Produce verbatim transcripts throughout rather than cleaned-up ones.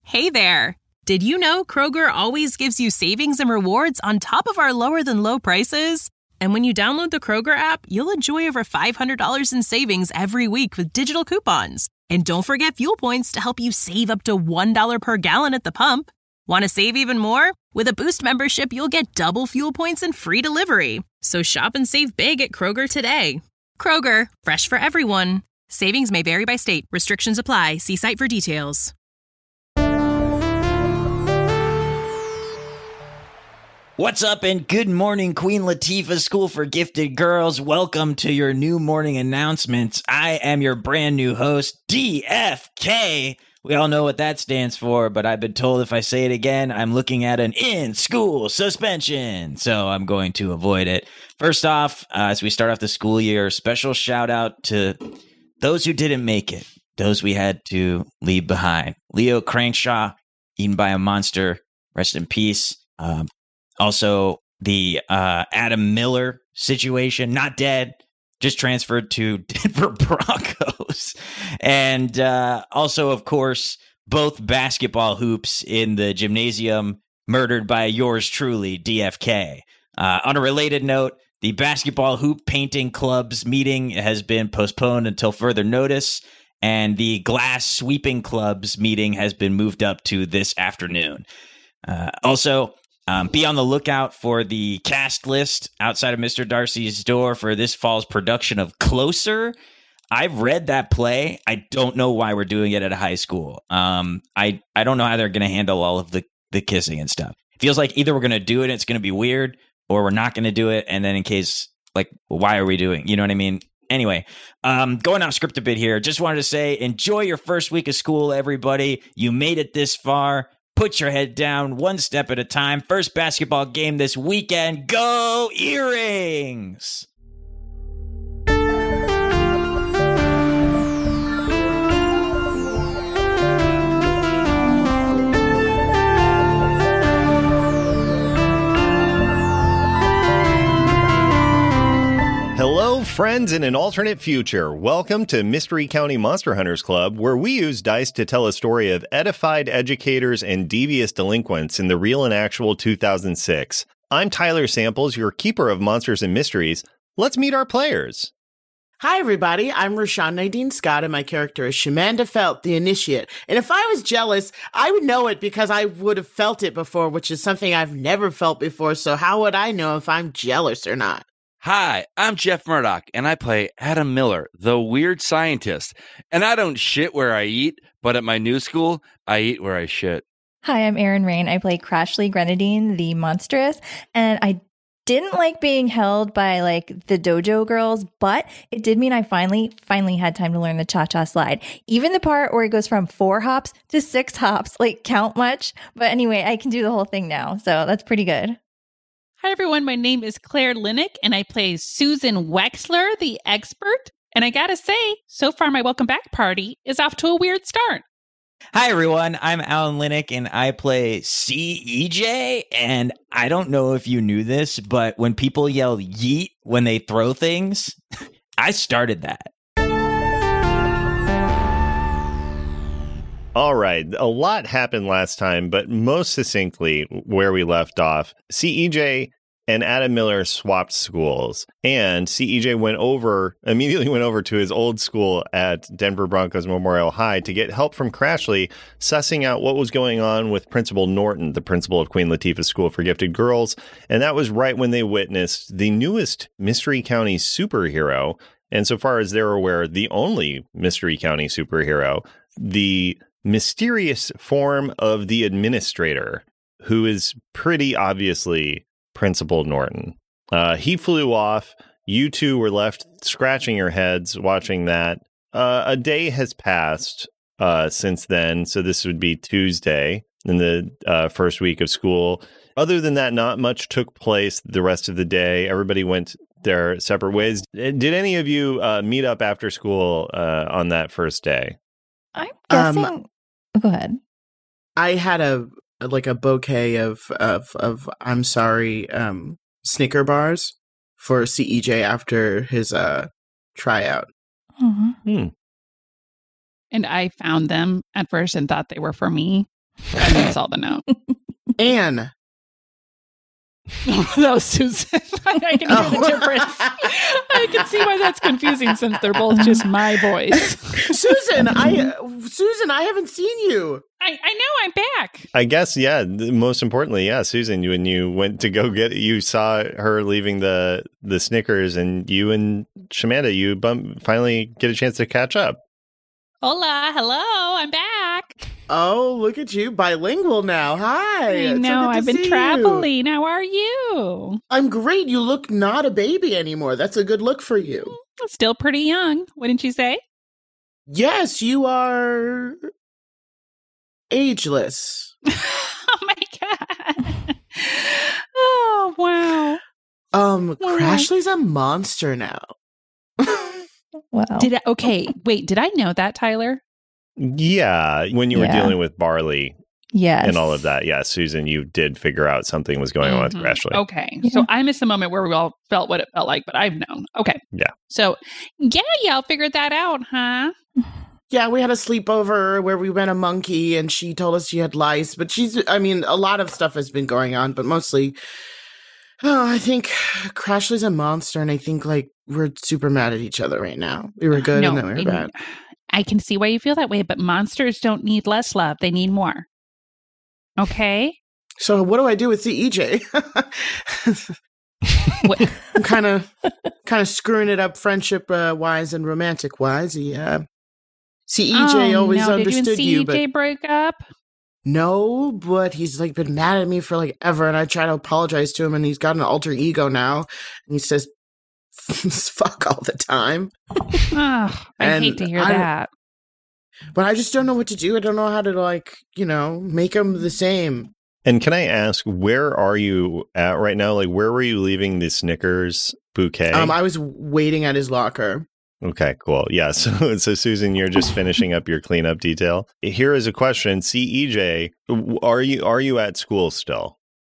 Hey there! Did you know Kroger always gives you savings and rewards on top of our lower-than-low prices? And when you download the Kroger app, you'll enjoy over five hundred dollars in savings every week with digital coupons. And don't forget fuel points to help you save up to one dollar per gallon at the pump. Want to save even more? With a Boost membership, you'll get double fuel points and free delivery. So shop and save big at Kroger today. Kroger, fresh for everyone. Savings may vary by state. Restrictions apply. See site for details. What's up and good morning, Queen Latifah School for Gifted Girls. Welcome to your new morning announcements. I am your brand new host, D F K. We all know what that stands for, but I've been told if I say it again, I'm looking at an in-school suspension, so I'm going to avoid it. First off, uh, as we start off the school year, special shout out to those who didn't make it, those we had to leave behind. Leo Crankshaw, eaten by a monster, rest in peace. Um, Also, the uh, Adam Miller situation, not dead, just transferred to Denver Broncos. And uh, also, of course, both basketball hoops in the gymnasium murdered by yours truly, D F K. Uh, on a related note, the basketball hoop painting club's meeting has been postponed until further notice, and the glass sweeping club's meeting has been moved up to this afternoon. Uh, also, Um, be on the lookout for the cast list outside of Mister Darcy's door for this fall's production of Closer. I've read that play. I don't know why we're doing it at a high school. Um, I, I don't know how they're going to handle all of the, the kissing and stuff. It feels like either we're going to do it and it's going to be weird, or we're not going to do it. And then in case, like, why are we doing? You know what I mean? Anyway, um, going off script a bit here. Just wanted to say, enjoy your first week of school, everybody. You made it this far. Put your head down one step at a time. First basketball game this weekend. Go Earrings! Hello, friends in an alternate future. Welcome to Mystery County Monster Hunters Club, where we use dice to tell a story of edified educators and devious delinquents in the real and actual two thousand six. I'm Tyler Samples, your keeper of monsters and mysteries. Let's meet our players. Hi, everybody. I'm Rashawn Nadine Scott, and my character is Shamanda Felt, the Initiate. And if I was jealous, I would know it because I would have felt it before, which is something I've never felt before. So how would I know if I'm jealous or not? Hi, I'm Jeff Murdoch, and I play Adam Miller, the weird scientist. And I don't shit where I eat, but at my new school, I eat where I shit. Hi, I'm Erin Rain. I play Crashly Grenadine, the monstrous, and I didn't like being held by like the dojo girls, but it did mean I finally, finally had time to learn the cha-cha slide. Even the part where it goes from four hops to six hops, like count much. But anyway, I can do the whole thing now, so that's pretty good. Hi, everyone. My name is Claire Linick, and I play Susan Wexler, the expert. And I gotta say, so far my welcome back party is off to a weird start. Hi, everyone. I'm Alan Linick, and I play C E J. And I don't know if you knew this, but when people yell yeet when they throw things, I started that. All right, a lot happened last time, but most succinctly, where we left off, C E J and Adam Miller swapped schools, and C E J went over, immediately went over to his old school at Denver Broncos Memorial High to get help from Crashly, sussing out what was going on with Principal Norton, the principal of Queen Latifah School for Gifted Girls, and that was right when they witnessed the newest Mystery County superhero, and so far as they're aware, the only Mystery County superhero, the mysterious form of the administrator, who is pretty obviously Principal Norton. Uh, he flew off. You two were left scratching your heads watching that. Uh, a day has passed uh, since then, so this would be Tuesday in the uh, first week of school. Other than that, not much took place the rest of the day. Everybody went their separate ways. Did any of you uh, meet up after school uh, on that first day? I'm guessing. Um, oh, go ahead. I had a like a bouquet of of of I'm sorry, um, Snicker bars for C E J after his uh tryout. Mm-hmm. Hmm. And I found them at first and thought they were for me. And that's all the note. Anne. That was Susan. I can hear Oh. the difference. I can see why that's confusing since they're both just my voice. Susan, I Susan, I haven't seen you. I, I know I'm back. I guess, yeah. th- Most importantly, yeah, Susan, you when you went to go get, you saw her leaving the the Snickers, and you and Shamanda, you bump, finally get a chance to catch up. Hola, hello, I'm back. Oh, look at you, bilingual now. Hi. I It's so know, good to I've been see you. traveling. How are you? I'm great. You look not a baby anymore. That's a good look for you. Still pretty young, wouldn't you say? Yes, you are ageless. Oh my god. Oh wow. Um, Wow. Crashly's a monster now. Wow. Did I, okay, wait, did I know that, Tyler? Yeah, when you were Yeah. dealing with Barley Yes. and all of that, yeah, Susan, you did figure out something was going on with Mhm. Crashly. Okay. Yeah. So I missed the moment where we all felt what it felt like, but I've known. Okay. Yeah. So yeah, y'all figured that out, huh? Yeah, we had a sleepover where we met a monkey and she told us she had lice, but she's, I mean, a lot of stuff has been going on, but mostly, oh, I think Crashly's a monster and I think like we're super mad at each other right now. We were good No, and then we were and bad. I can see why you feel that way, but monsters don't need less love. They need more. Okay? So what do I do with C E J? What- I'm kind of kind of screwing it up friendship uh, wise and romantic wise. He, uh, C E J Oh, always no. understood Did you you, and C E J but break up? no, but he's like been mad at me for like ever, and I try to apologize to him, and he's got an alter ego now, and he says fuck all the time. Oh, I And hate to hear I- that. But I just don't know what to do. I don't know how to like, you know, make him the same. And can I ask, where are you at right now? Like, where were you leaving the Snickers bouquet? Um, I was waiting at his locker. Okay, cool. Yeah. So, so Susan, you're just finishing up your cleanup detail. Here is a question. C E J, w- are you are you at school still?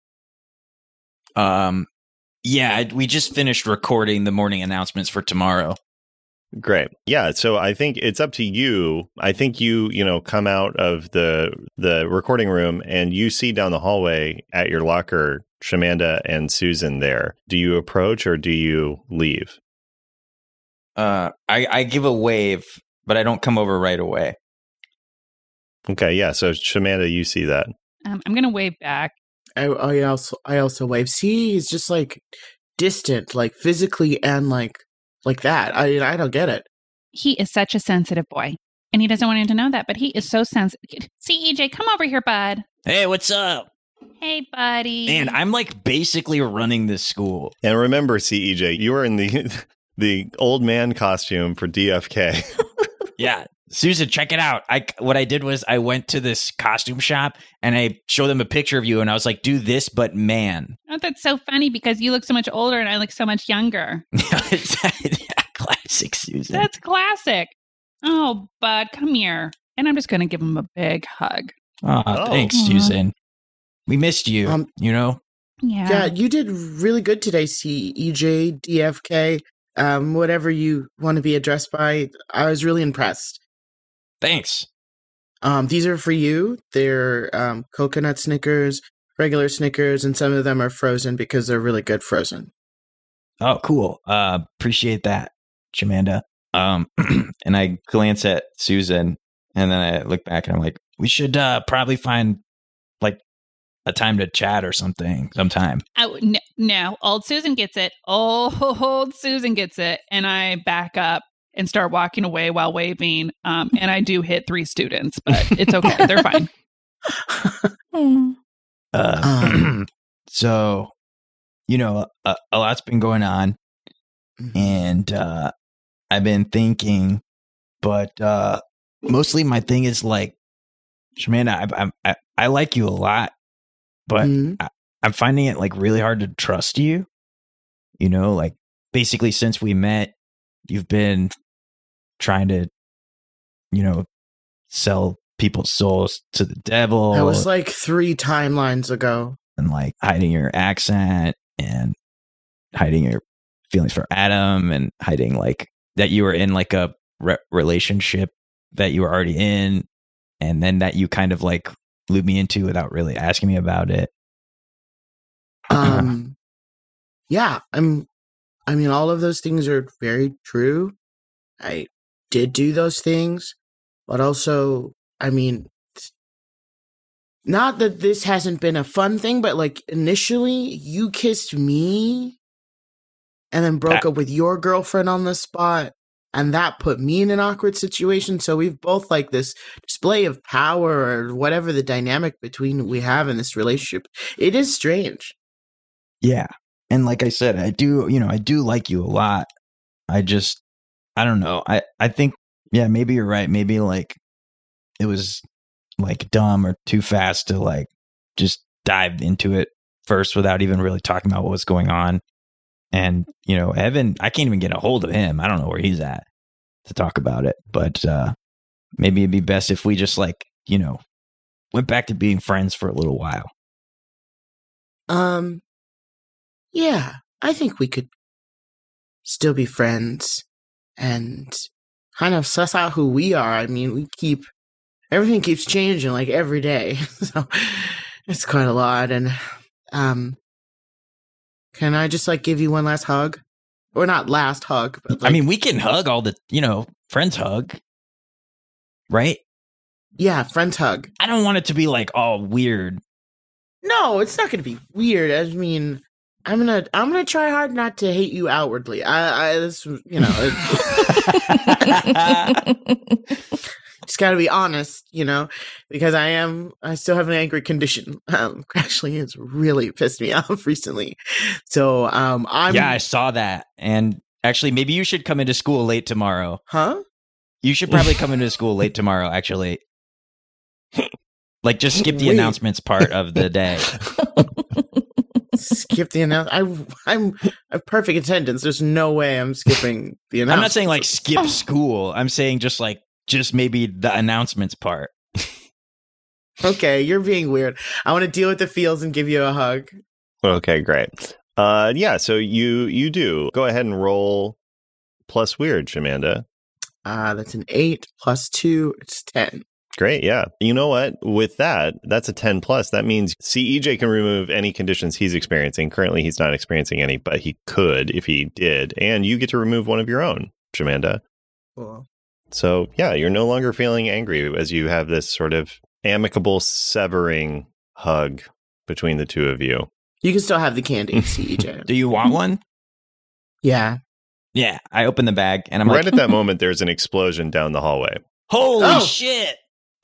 Um, yeah, I- we just finished recording the morning announcements for tomorrow. Great. Yeah. So I think it's up to you. I think you, you know, come out of the the recording room and you see down the hallway at your locker Shamanda and Susan there. Do you approach or do you leave? Uh, I, I give a wave, but I don't come over right away. Okay. Yeah. So Shamanda, you see that. Um, I'm going to wave back. I, I also I also wave. See, he's just like distant, like physically and like like that. I I don't get it. He is such a sensitive boy, and he doesn't want him to know that, but he is so sensitive. C E J, come over here, bud. Hey, what's up? Hey, buddy. Man, I'm like basically running this school. And remember, C E J, you were in the the old man costume for D F K. Yeah. Susan, check it out. I what I did was I went to this costume shop and I showed them a picture of you and I was like, do this, but man. Oh, that's so funny because you look so much older and I look so much younger. Yeah, classic Susan. That's classic. Oh, bud, come here. And I'm just going to give him a big hug. Aw, Oh. thanks, Aw. Susan. We missed you, Um, you know? Yeah. Yeah, you did really good today, C E J, D F K, um, whatever you want to be addressed by. I was really impressed. Thanks. Um, these are for you. They're um, coconut Snickers, regular Snickers, and some of them are frozen because they're really good frozen. Oh, cool. Uh, appreciate that, Shamanda. Um, and I glance at Susan and then I look back and I'm like, we should uh, probably find like a time to chat or something sometime. Oh, no, no, old Susan gets it. Old Susan gets it. And I back up and start walking away while waving. Um, and I do hit three students, but it's okay. They're fine. Hmm. Uh, Um. so, you know, a, a lot's been going on Mhm. and uh, I've been thinking, but uh, mostly my thing is like, Shamanda, I, I, I, I like you a lot, but Mhm. I, I'm finding it like really hard to trust you. You know, like basically since we met, you've been trying to, you know, sell people's souls to the devil. That was like three timelines ago. and like hiding your accent and hiding your feelings for Adam and hiding like that you were in like a re- relationship that you were already in. And then that you kind of like loop me into without really asking me about it. Um, yeah, I'm, I mean, all of those things are very true. I did do those things, but also, I mean, not that this hasn't been a fun thing, but like initially you kissed me and then broke that- up with your girlfriend on the spot. And that put me in an awkward situation. So we've both like this display of power or whatever the dynamic between we have in this relationship. It is strange. Yeah. And like I said, I do, you know, I do like you a lot. I just, I don't know. I, I think, yeah, maybe you're right. Maybe like it was like dumb or too fast to like just dive into it first without even really talking about what was going on. And, you know, Evan, I can't even get a hold of him. I don't know where he's at to talk about it. But uh, maybe it'd be best if we just like, you know, went back to being friends for a little while. Um, yeah, I think we could still be friends and kind of suss out who we are. I mean, we keep, everything keeps changing like every day. So it's quite a lot. And, um, can I just like give you one last hug? Or not last hug, but like, I mean, we can hug all the, you know, friends hug, right? yeah, friends hug. I don't want it to be like all weird. No, it's not going to be weird. I mean, I'm gonna I'm gonna try hard not to hate you outwardly. I, I this, you know, it, just got to be honest, you know, because I am I still have an angry condition. Um, actually, it's really pissed me off recently. So, um, I'm Yeah, I saw that. And actually, maybe you should come into school late tomorrow. huh? You should probably come into school late tomorrow, actually. Like, just skip the Wait. announcements part of the day. Skip the announce. I I'm a perfect attendance. There's no way I'm skipping the announcement. I'm not saying like skip school. I'm saying just like, just maybe the announcements part. Okay, you're being weird. I want to deal with the feels and give you a hug. Okay, great. Uh, yeah, so you you do. Go ahead and roll plus weird, Shamanda. Uh, that's an eight plus two. It's ten. Great, yeah. You know what? With that, that's a ten plus. That means C E J can remove any conditions he's experiencing. Currently, he's not experiencing any, but he could if he did. And you get to remove one of your own, Shamanda. Cool. So, yeah, you're no longer feeling angry as you have this sort of amicable severing hug between the two of you. You can still have the candy, C E J. Do you want one? Yeah. Yeah. I open the bag and I'm right like, at that moment, there's an explosion down the hallway. holy Oh. shit.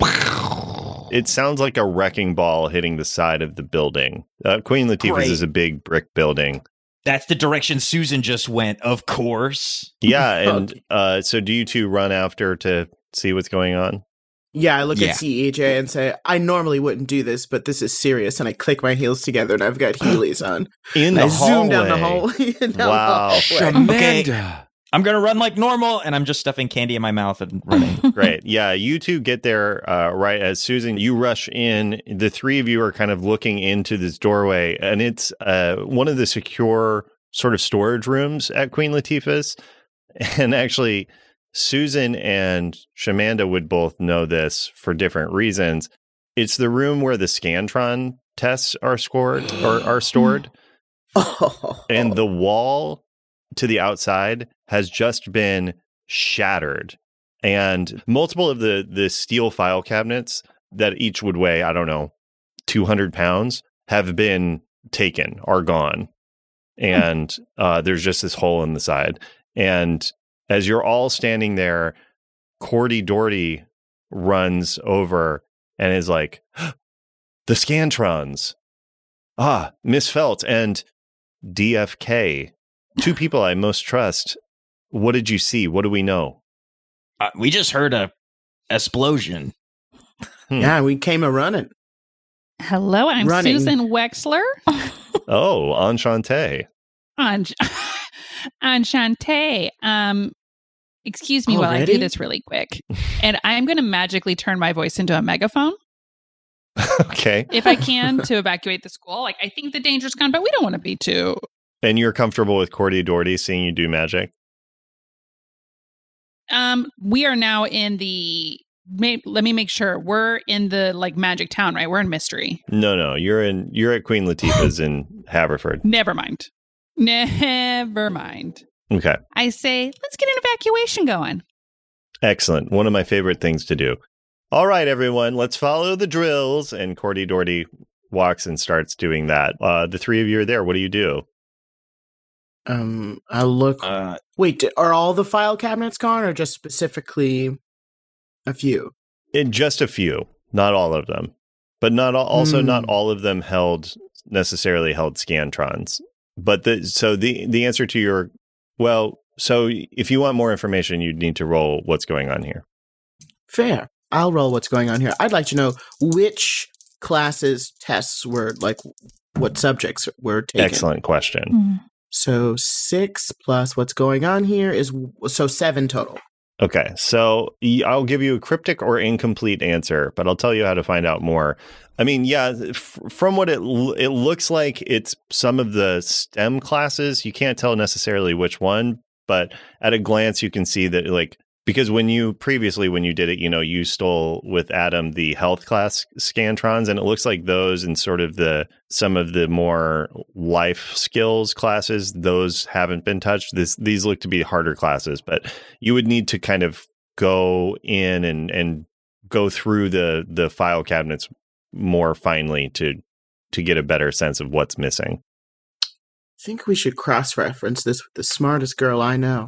It sounds like a wrecking ball hitting the side of the building. Uh, Queen Latifah's Great. is a big brick building. That's the direction Susan just went, of course. Yeah, and Okay. uh, so do you two run after to see what's going on? Yeah, I look Yeah. at C E J and say, I normally wouldn't do this, but this is serious. And I click my heels together and I've got Heelys on. In And the I hallway. zoom down the hallway. down the Wow. hallway. Okay. Shamanda. I'm going to run like normal and I'm just stuffing candy in my mouth and running. Great. Yeah, you two get there uh, right as Susan, you rush in. The three of you are kind of looking into this doorway, and it's uh, one of the secure sort of storage rooms at Queen Latifah's. And actually, Susan and Shamanda would both know this for different reasons. It's the room where the Scantron tests are scored or are stored. Oh. And the wall to the outside has just been shattered. And multiple of the, the steel file cabinets that each would weigh, I don't know, two hundred pounds have been taken, are gone. And uh, there's just this hole in the side. And as you're all standing there, Cordy Doherty runs over and is like, the Scantrons. Ah, Miss Felt and D F K. Two people I most trust. What did you see? What do we know? Uh, we just heard a explosion. Yeah, we came a running. Hello, I'm Running. Susan Wexler. Oh, enchante. On Enchante. Um, excuse me while I Already? do this really quick. And I'm going to magically turn my voice into a megaphone Okay. if I can to evacuate the school. Like, I think the danger's gone, but we don't want to be too. And you're comfortable with Cordy Doherty seeing you do magic? Um, we are now in the may, let me make sure we're in the like magic town, right? We're in Mystery. No, no, you're in. You're at Queen Latifah's in Haverford. Never mind. Never mind. Okay. I say, let's get an evacuation going. Excellent. One of my favorite things to do. All right, everyone, let's follow the drills. And Cordy Doherty walks and starts doing that. Uh, the three of you are there. What do you do? Um, I look. Uh, Wait, d- are all the file cabinets gone, or just specifically a few? In just a few, not all of them, but not all, also Hmm. not all of them held necessarily held Scantrons. But the so the the answer to your well, so if you want more information, you'd need to roll what's going on here. Fair. I'll roll what's going on here. I'd like to know which classes tests were like, what subjects were taken. Excellent question. Mm. So six plus what's going on here is so seven total. Okay, so y- I'll give you a cryptic or incomplete answer, but I'll tell you how to find out more. I mean, yeah, f- from what it l- it looks like, it's some of the STEM classes. You can't tell necessarily which one, but at a glance, you can see that, like, because when you previously, when you did it, you know, you stole with Adam the health class Scantrons, and it looks like those and sort of the some of the more life skills classes, those haven't been touched. This these look to be harder classes, but you would need to kind of go in and and go through the the file cabinets more finely to to get a better sense of what's missing. I think we should cross-reference this with the smartest girl I know.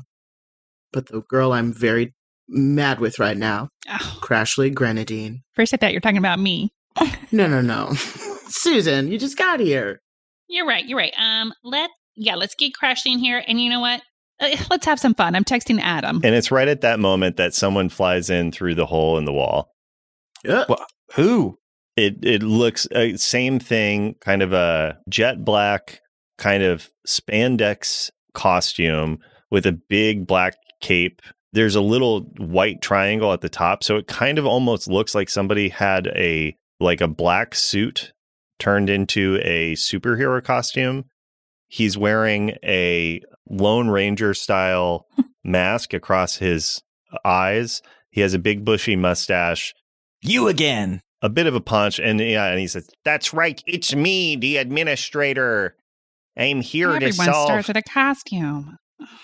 But the girl I'm very mad with right now, Oh, Crashly Grenadine. first I thought you were talking about me. No, no, no. Susan, you just got here. You're right. You're right. Um, let yeah, let's get Crashly in here, and you know what? Uh, let's have some fun. I'm texting Adam. And it's right at that moment that someone flies in through the hole in the wall. Yeah. Wha- Who? It it looks uh, same thing, kind of a jet black kind of spandex costume with a big black cape. There's a little white triangle at the top, so it kind of almost looks like somebody had a like a black suit turned into a superhero costume. He's wearing a Lone Ranger style mask across his eyes. He has a big bushy mustache, You again. a bit of a punch, and yeah, and he says, "That's right, it's me, the administrator. I'm here Everyone to solve." starts with a costume.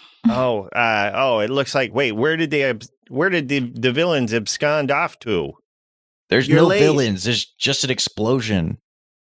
Oh, uh, oh, it looks like. Wait, where did they? ab- Where did the the villains abscond off to? There's You're no late. villains. There's just an explosion.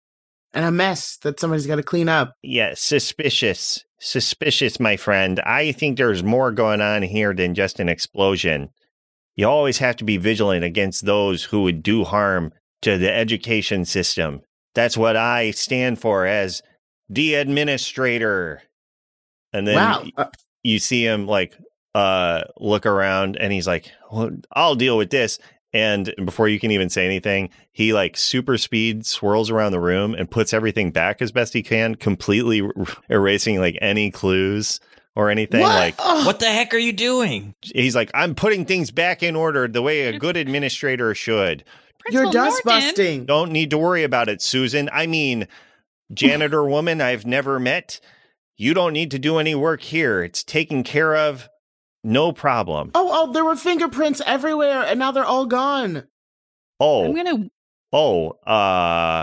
And a mess that somebody's got to clean up. Yeah, suspicious, suspicious, my friend. I think there's more going on here than just an explosion. You always have to be vigilant against those who would do harm to the education system. That's what I stand for as the administrator. And then Wow. y- Uh, you see him like uh look around, and he's like, well, I'll deal with this. And before you can even say anything, he like super speed swirls around the room and puts everything back as best he can, completely r- erasing like any clues or anything. what? Like Ugh. What the heck are you doing? he's like, I'm putting things back in order the way a good administrator should. You're Principal dust Norton. busting. Don't need to worry about it, Susan. I mean, janitor woman I've never met. You don't need to do any work here. It's taken care of. No problem. Oh, oh, there were fingerprints everywhere, and now they're all gone. Oh, I'm gonna. oh, uh,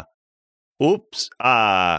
oops. Uh,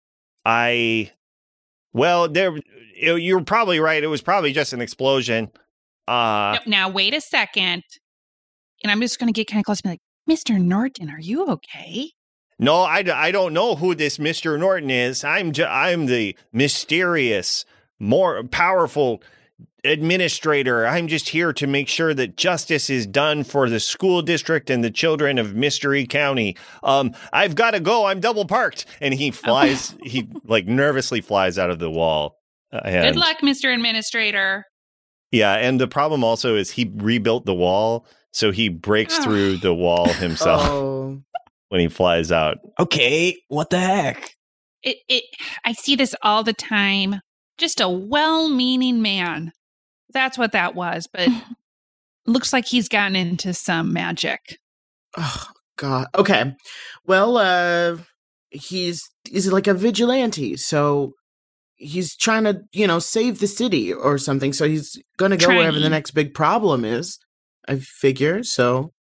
I, well, there, you're probably right. It was probably just an explosion. Uh, No, now wait a second, and I'm just gonna get kind of close and be like, Mister Norton, are you okay? no, I, d- I don't know who this Mister Norton is. I'm, ju- I'm the mysterious, more powerful administrator. I'm just here to make sure that justice is done for the school district and the children of Mystery County. Um, I've got to go. I'm double parked. And he flies, he like nervously flies out of the wall. Uh, and- Good luck, Mister Administrator. Yeah. And the problem also is he rebuilt the wall. So he breaks Oh. through the wall himself Oh. when he flies out. Okay, what the heck? It, it. I see this all the time. Just a well-meaning man. That's what that was, but looks like he's gotten into some magic. Oh, God. Okay. Well, uh, he's he's like a vigilante, so he's trying to, you know, save the city or something. So he's gonna go wherever the Trying. next big problem is. I figure. So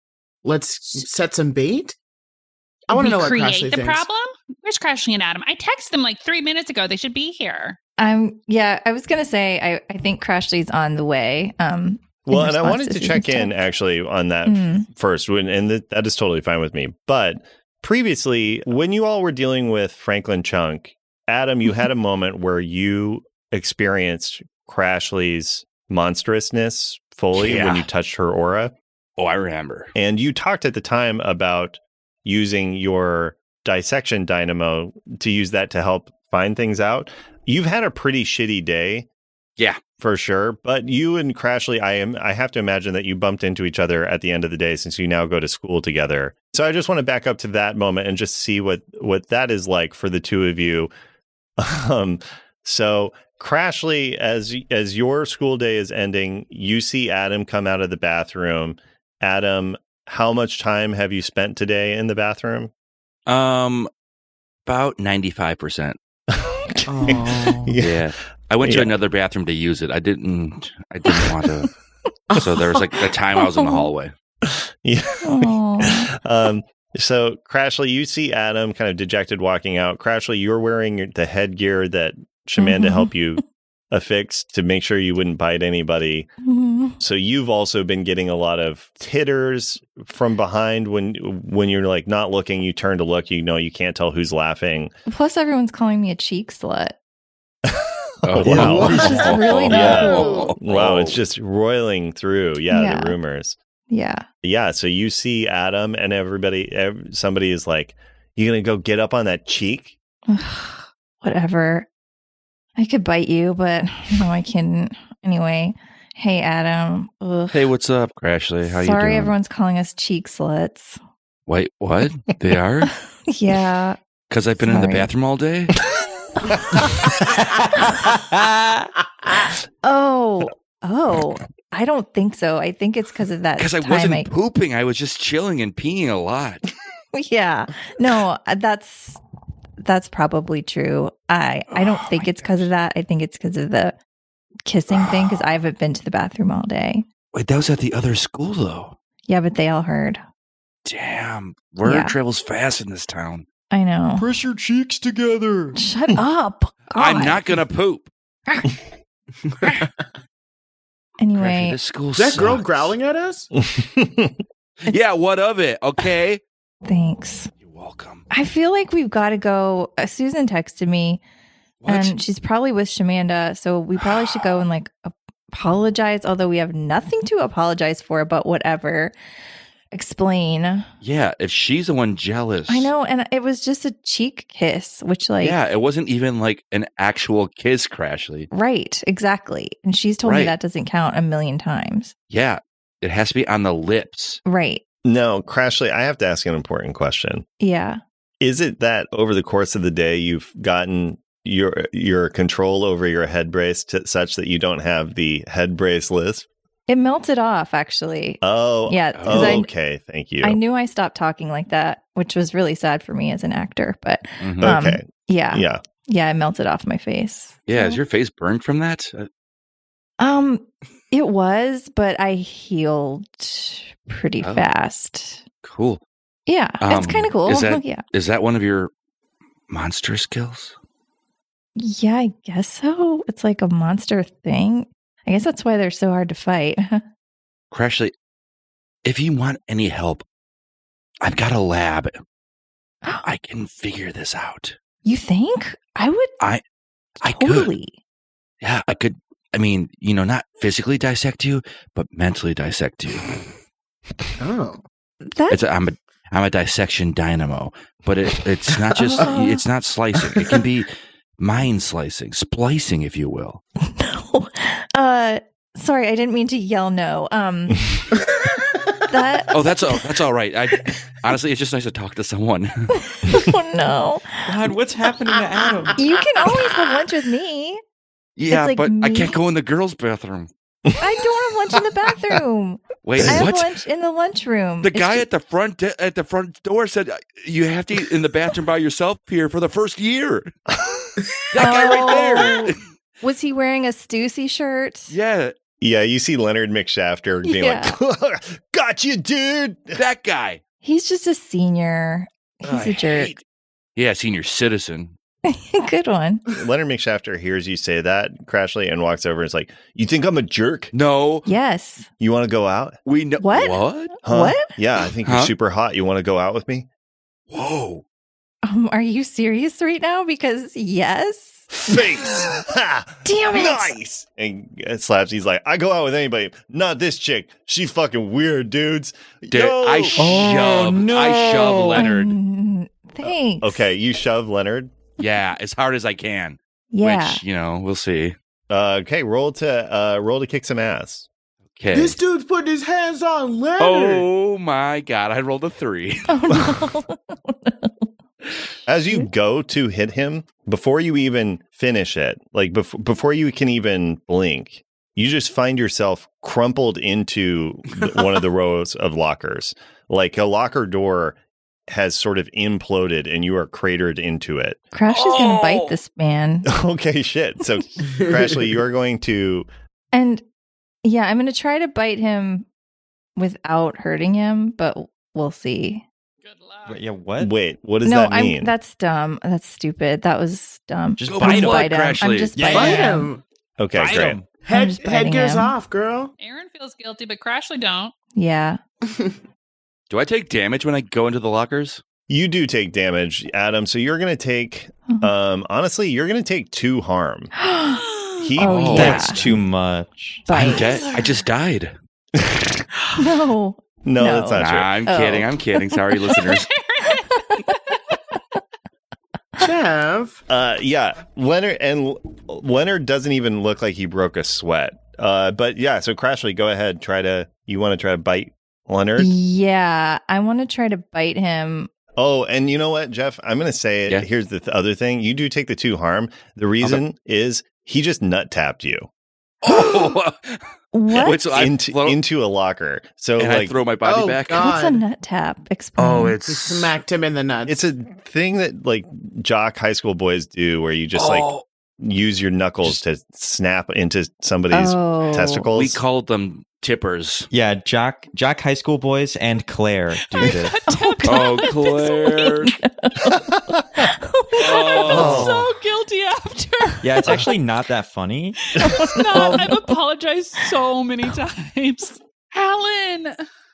let's set some bait? I want to We know what create Crashly the thinks. problem. Where's Crashly and Adam? I texted them like three minutes ago. They should be here. Um, yeah, I was gonna say I, I think Crashly's on the way. Um, in Well, and I response wanted to check Susan's in text. actually on that Mhm. f- first, when, and th- that is totally fine with me. But previously, when you all were dealing with Franklin Chunk, Adam, you had a moment where you experienced Crashly's monstrousness fully Yeah. when you touched her aura. Oh, I remember. And you talked at the time about using your dissection dynamo to use that to help find things out. You've had a pretty shitty day. Yeah. For sure. But you and Crashly, I am I have to imagine that you bumped into each other at the end of the day since you now go to school together. So I just want to back up to that moment and just see what what that is like for the two of you. Um so Crashly, as as your school day is ending, you see Adam come out of the bathroom. Adam, how much time have you spent today in the bathroom? Um, about ninety-five percent. Oh. Yeah. I went to Yeah. another bathroom to use it. I didn't. I didn't want to. So there was like a time I was in the hallway. Yeah. Aw. um, so Crashly, you see Adam kind of dejected walking out. Crashly, you're wearing the headgear that Shamanda Mhm. helped you affix to make sure you wouldn't bite anybody. Mhm. So you've also been getting a lot of titters from behind when when you're like not looking, you turn to look, you know you can't tell who's laughing. Plus, everyone's calling me a cheek slut. Oh, Ew. wow. Which is really not Yeah. cool. Wow, it's just roiling through. Yeah, Yeah. the rumors. Yeah. Yeah, so you see Adam and everybody, ev- somebody is like, you going to go get up on that cheek? Whatever. I could bite you, but no, I couldn't. Anyway, hey, Adam. Ugh. Hey, what's up, Crashly? How you Sorry, doing? everyone's calling us cheek sluts. Wait, what? They are? Yeah. Because I've been in the Sorry. bathroom all day? Oh, oh. I don't think so. I think it's because of that. Because I time wasn't I- pooping. I was just chilling and peeing a lot. Yeah. No, uh, that's that's probably true. I I don't Oh, think my it's because of that. I think it's because of the kissing thing. Because I haven't been to the bathroom all day. Wait, that was at the other school, though. Yeah, but they all heard. Damn. Word Yeah. travels fast in this town. I know. Press your cheeks together. Shut up. I'm God. not going to poop. Crashly, Anyway, this school Is that girl sucks. growling at us? Yeah, what of it? Okay. thanks. You're welcome. I feel like we've got to go. Uh, Susan texted me, What? and she's probably with Shamanda, so we probably should go and like apologize. Although we have nothing to apologize for, but whatever. Explain. Yeah, if she's the one jealous. I know, and it was just a cheek kiss, which like Yeah, it wasn't even like an actual kiss, Crashly. right, exactly. And she's told me Right. that doesn't count a million times. Yeah, it has to be on the lips. Right. No, Crashly, I have to ask an important question. Yeah. Is it that over the course of the day you've gotten your your control over your head brace to such that you don't have the head brace lisp? It melted off actually. Oh, Yeah, because oh, I- okay. Thank you. I knew I stopped talking like that, which was really sad for me as an actor, but Mhm. um, Okay. yeah. Yeah. Yeah, it melted off my face. Yeah, So- is your face burned from that? Uh, Um, it was, but I healed pretty Oh. fast. cool. Yeah, it's Um, kind of cool. is that- yeah, Is that one of your monster skills? yeah, I guess so. It's like a monster thing. I guess that's why they're so hard to fight. Crashly, if you want any help, I've got a lab. I can figure this out. You think I would? I I could. totally. Yeah, I could. I mean, you know, not physically dissect you, but mentally dissect you. Oh. That It's a, I'm a I'm a dissection dynamo, but it, it's not just Oh. it's not slicing. It can be mind slicing, splicing, if you will. no. Uh, sorry, I didn't mean to yell no. Um, that. Oh, that's all. That's all right. I honestly, it's just nice to talk to someone. Oh no! God, what's happening to Adam? You can always have lunch with me. Yeah, like but I me. can't go in the girls' bathroom. I don't have lunch in the bathroom. Wait, I have what? lunch in the lunchroom. The It's guy just- at the front de- at the front door said uh, you have to eat in the bathroom by yourself here for the first year. That guy right there. Was he wearing a Stussy shirt? Yeah. Yeah, you see Leonard McShafter being Yeah. like, Got you, dude. That guy. He's just a senior. He's I a jerk. hate- Yeah, senior citizen. Good one. Leonard McShafter hears you say that, Crashly, and walks over and is like, you think I'm a jerk? No, Yes. You want to go out? we know What? What? Huh? What? Yeah, I think Huh? you're super hot. You want to go out with me? Whoa. Um, are you serious right now? Because yes. Face. Ha! Damn it. Nice. And it slaps. He's like, I go out with anybody. Not this chick. She fucking weird, dudes. Dude, Yo! I shove. no. I shove Leonard. Mm, thanks. Okay, you shove Leonard. Yeah, as hard as I can. Yeah. Which, you know, we'll see. Uh, okay, roll to uh, roll to kick some ass. Okay. This dude's putting his hands on Leonard. Oh my god! I rolled a three. Oh, no. As you go to hit him, before you even finish it, like bef- before you can even blink, you just find yourself crumpled into th- one of the rows of lockers. Like a locker door has sort of imploded and you are cratered into it. Crash is going to Oh. bite this man. Okay, shit. So, Crashly, you are going to. And yeah, I'm going to try to bite him without hurting him, but we'll see. Good luck. But yeah, what? Wait, what does no, that mean? I'm that's dumb. That's stupid. That was dumb. Just Go bite I'm him. just What, bite him. I'm Crashly? just Yeah. biting Bite him. him. okay, Bite great. him. Head, just biting headgear's him. off, girl. Aaron feels guilty, but Crashly don't. Yeah. Do I take damage when I go into the lockers? You do take damage, Adam. So you're going to take, Mhm. um, honestly, you're going to take two harm. He, Oh, Oh, yeah. That's too much. I'm Bite. dead. I just died. No. no, No. that's not Nah, true. I'm Oh. kidding. I'm kidding. Sorry, listeners. Jeff. Uh, yeah, Leonard and Leonard doesn't even look like he broke a sweat. Uh, but yeah, so Crashly, go ahead. Try to. You want to try to bite Leonard? Yeah, I want to try to bite him. Oh, and you know what, Jeff? I'm going to say it. Yeah. Here's the th- other thing. You do take the two harm. The reason is he just nut tapped you Oh, What? Wait, so I into float- into a locker. So and I like, throw my body Oh, back. God. What's a nut tap? Explain. Oh, He it's smacked him in the nuts. it's a thing that like jock high school boys do, where you just like Oh, use your knuckles to snap into somebody's Oh. testicles. we called them tippers. Yeah, Jock, Jock High School boys and Claire do this. Oh, Claire. Oh. Oh. So guilty after. Yeah, it's actually not that funny. It's not. I've apologized so many times. Alan.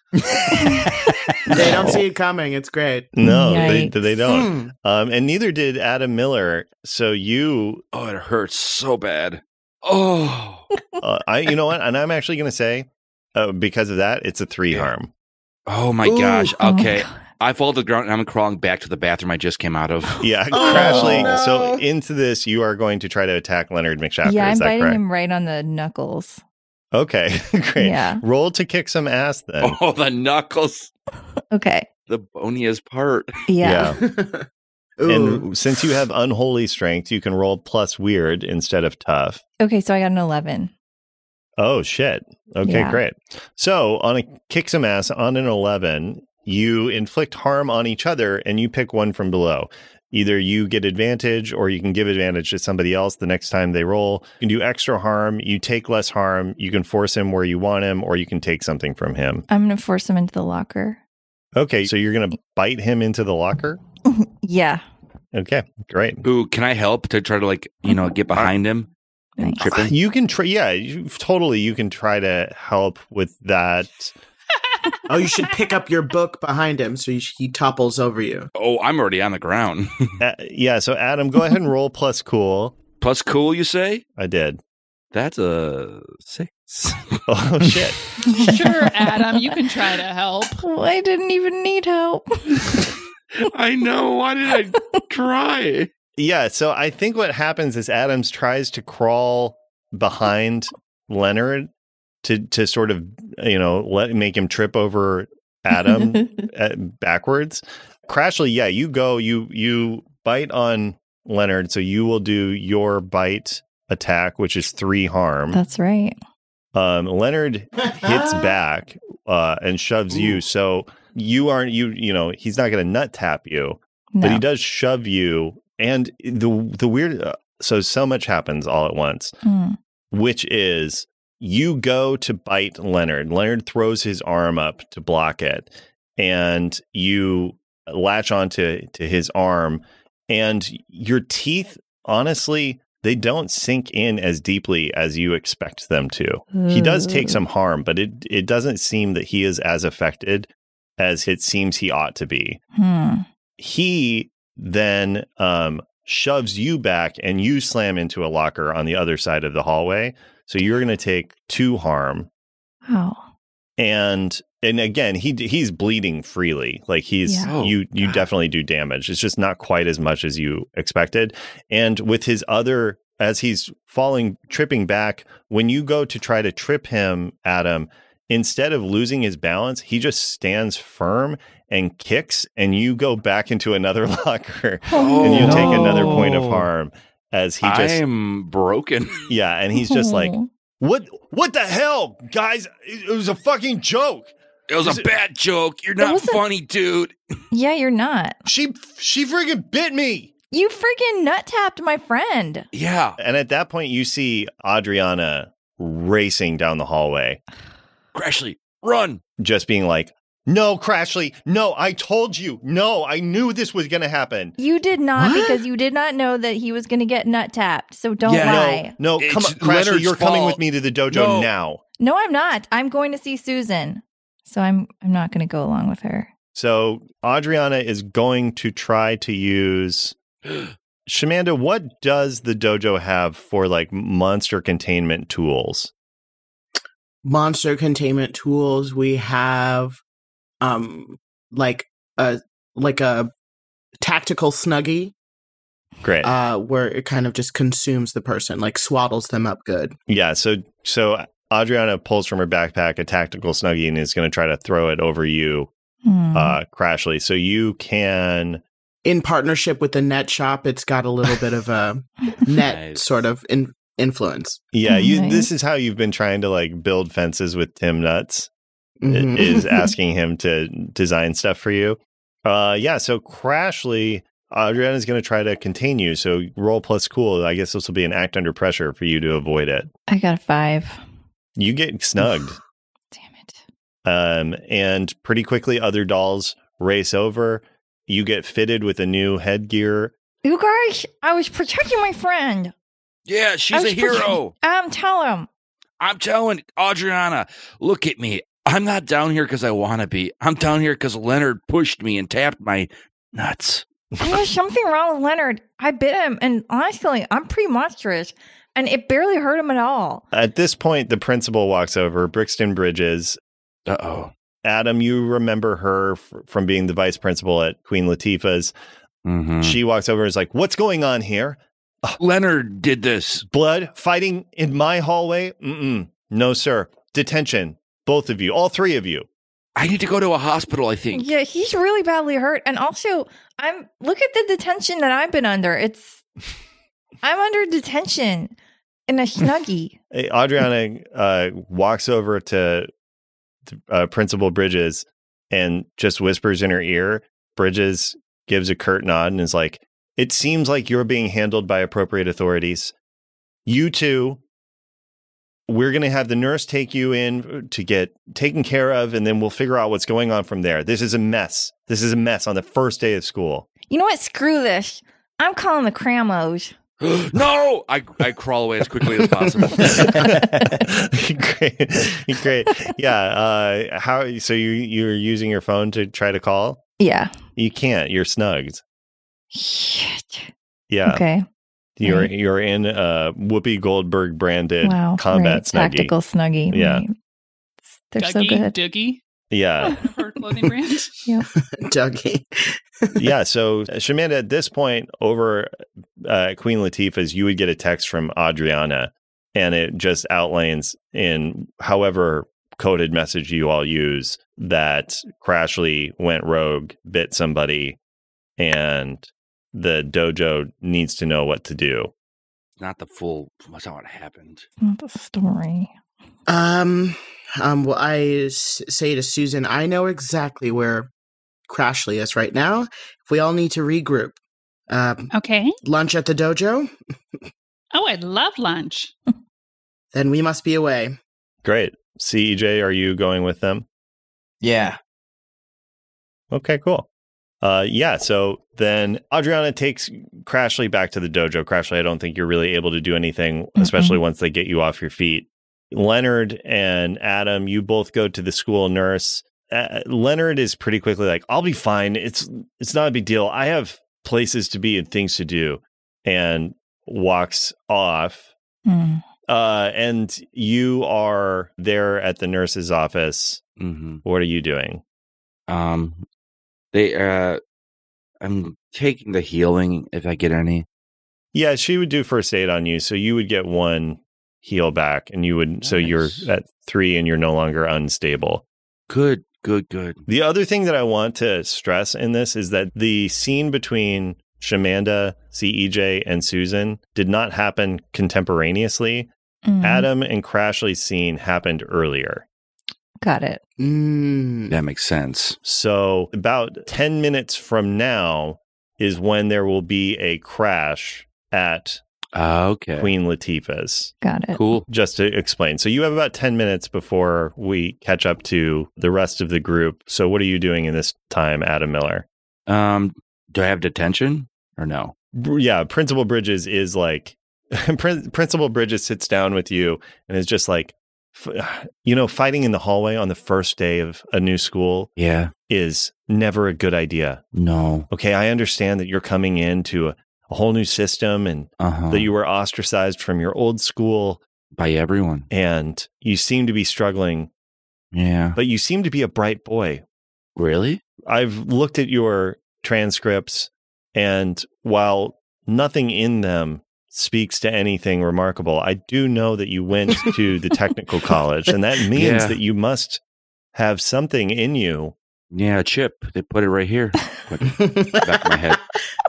They don't see it coming. It's great. No, they, Yikes. they don't. Hmm. Um, and neither did Adam Miller. So you, Oh, it hurts so bad. Oh. uh, I, you know what? And I'm actually going to say, uh, because of that, it's a three Yeah. harm. Oh my Ooh. gosh. Oh my Okay. God. I fall to the ground and I'm crawling back to the bathroom I just came out of. Yeah, Oh, Crashly. no. So into this, you are going to try to attack Leonard McShafter. Yeah, I'm Is that biting correct? him right on the knuckles. Okay, great. Yeah. Roll to kick some ass then. Oh, the knuckles. Okay. The boniest part. Yeah. Ooh. And since you have unholy strength, you can roll plus weird instead of tough. Okay, so I got an eleven. Oh, shit. Okay, Yeah. great. So on a kick some ass on an eleven, you inflict harm on each other and you pick one from below. Either you get advantage or you can give advantage to somebody else the next time they roll. You can do extra harm. You take less harm. You can force him where you want him, or you can take something from him. I'm going to force him into the locker. Okay, so you're going to bite him into the locker? Yeah. Okay, great. Ooh, can I help to try to like, you know, get behind him and Nice. trip him? You can try, yeah, you, totally. You can try to help with that. Oh, you should pick up your book behind him so you sh- he topples over you. Oh, I'm already on the ground. Uh, yeah, so Adam, go ahead and roll plus cool. Plus cool, you say? I did. That's a six. Oh, shit. Sure, Adam, you can try to help. Oh, I didn't even need help. I know. Why did I try? Yeah, so I think what happens is Adams tries to crawl behind Leonard to to sort of, you know, let make him trip over Adam uh, backwards. Crashly, yeah, you go, you you bite on Leonard, so you will do your bite attack, which is three harm. That's right. Um, Leonard hits back uh, and shoves you, so you aren't you you know he's not going to nut tap you, No. but he does shove you. And the the weird uh, so so much happens all at once, Mm. which is you go to bite Leonard. Leonard throws his arm up to block it, and you latch onto to his arm, and your teeth, honestly, they don't sink in as deeply as you expect them to. Ooh. He does take some harm, but it it doesn't seem that he is as affected as it seems he ought to be. Hmm. He then um, shoves you back, and you slam into a locker on the other side of the hallway. So you're going to take two harm. Oh. And and again, he he's bleeding freely. Like he's Yeah. Oh, you you God. definitely do damage. It's just not quite as much as you expected. And with his other, as he's falling, tripping back, when you go to try to trip him, Adam, instead of losing his balance, he just stands firm and kicks, and you go back into another locker, Oh, and you no. take another point of harm as he just I'm broken. yeah, and he's just like, Oh. what what the hell, guys? It, it was a fucking joke. It was Is a it- bad joke. You're not wasn't- funny, dude. Yeah, you're not. She she freaking bit me. You freaking nut tapped my friend. Yeah. And at that point, you see Adriana racing down the hallway, Crashly, run. just being like, no, Crashly, no, I told you. No, I knew this was going to happen. You did not What? because you did not know that he was going to get nut tapped. So don't Yeah. lie. No, no, come It's on, Crashly, Leonard's you're coming fault. with me to the dojo No. now. No, I'm not. I'm going to see Susan. So I'm I'm not going to go along with her. So Adriana is going to try to use... Shamanda, what does the dojo have for like monster containment tools? Monster containment tools. We have, um, like a like a tactical snuggie, Great. uh, where it kind of just consumes the person, like swaddles them up good. Yeah, so so Adriana pulls from her backpack a tactical snuggie and is going to try to throw it over you, Hmm. uh, Crashly. So you can, In partnership with the net shop, it's got a little bit of a net Nice. sort of in- influence. yeah, you. Nice. This is how you've been trying to like build fences with Tim Nuts. i- Mhm. Is asking him to design stuff for you. Uh, yeah. So Crashly, Adriana's going to try to contain you. So roll plus cool. I guess this will be an act under pressure for you to avoid it. I got a five. You get snugged. Damn it. Um, and pretty quickly, other dolls race over. You get fitted with a new headgear. You guys, I was protecting my friend. Yeah, I she's a was protect- hero. Um, tell him. I'm telling Adriana, look at me. I'm not down here because I want to be. I'm down here because Leonard pushed me and tapped my nuts. There's something wrong with Leonard. I bit him, and honestly, I'm pretty monstrous, and it barely hurt him at all. At this point, the principal walks over, Brixton Bridges. Uh-oh. Adam, you remember her f- from being the vice principal at Queen Latifah's. Mm-hmm. She walks over and is like, what's going on here? Leonard did this. Blood fighting in my hallway? Mm-mm. No, sir. Detention. Both of you. All three of you. I need to go to a hospital, I think. Yeah, he's really badly hurt, and also, I'm look at the detention that I've been under. It's I'm under detention in a snuggie. Hey, Adriana uh, walks over to, to uh, Principal Bridges and just whispers in her ear. Bridges gives a curt nod and is like, it seems like you're being handled by appropriate authorities. You two, we're going to have the nurse take you in to get taken care of, and then we'll figure out what's going on from there. This is a mess. This is a mess on the first day of school. You know what? Screw this. I'm calling the Cramos. No! I, I crawl away as quickly as possible. great, great. Yeah. Uh, how? So you you're using your phone to try to call? Yeah. You can't. You're snugged. Shit. Yeah. Okay. You're Right. you're in a Whoopi Goldberg branded Wow. combat right. snuggie. Tactical snuggie. Yeah. Right. They're so Dougie, good. Doogie, Yeah. her clothing brand. Dougie. Yeah. So Shamanda, at this point, over uh, Queen Latifah's, you would get a text from Adriana, and it just outlines in however coded message you all use that Crashly went rogue, bit somebody, and the dojo needs to know what to do. Not the full, that's not what happened. Not the story. Um, um, well, I s- say to Susan, I know exactly where Crashly is right now. If we all need to regroup, um, Okay. lunch at the dojo, Oh, I love lunch. then we must be away. Great. C E J, are you going with them? Yeah. Okay, cool. Uh, yeah, so then Adriana takes Crashly back to the dojo. Crashly, I don't think you're really able to do anything, Mm-mm. especially once they get you off your feet. Leonard and Adam, you both go to the school nurse. Uh, Leonard is pretty quickly like, I'll be fine. It's it's not a big deal. I have places to be and things to do, and walks off. Mm. Uh, and you are there at the nurse's office. Mm-hmm. What are you doing? Um, they. Uh, I'm taking the healing if I get any. Yeah, she would do first aid on you, so you would get one heal back, and you would. So you're Nice. at three, and you're no longer unstable. Good, good, good. The other thing that I want to stress in this is that the scene between Shamanda, C E J, and Susan did not happen contemporaneously. Mm. Adam and Crashly's scene happened earlier. Got it. Mm. That makes sense. So about ten minutes from now is when there will be a crash at Uh, okay. Queen Latifah's. Got it. Cool. Just to explain. So you have about ten minutes before we catch up to the rest of the group. So what are you doing in this time, Adam Miller? Um, do I have detention or no? Br- Yeah, Principal Bridges is like, Prin- Principal Bridges sits down with you and is just like, f- you know, fighting in the hallway on the first day of a new school Yeah. is never a good idea. No. Okay, I understand that you're coming into a, a whole new system and Uh-huh. that you were ostracized from your old school By everyone. and you seem to be struggling, Yeah. but you seem to be a bright boy. Really? I've looked at your transcripts, and while nothing in them speaks to anything remarkable, I do know that you went to the technical college, and that means Yeah. that you must have something in you. Yeah, a chip. They put it right here. Put it back of my head.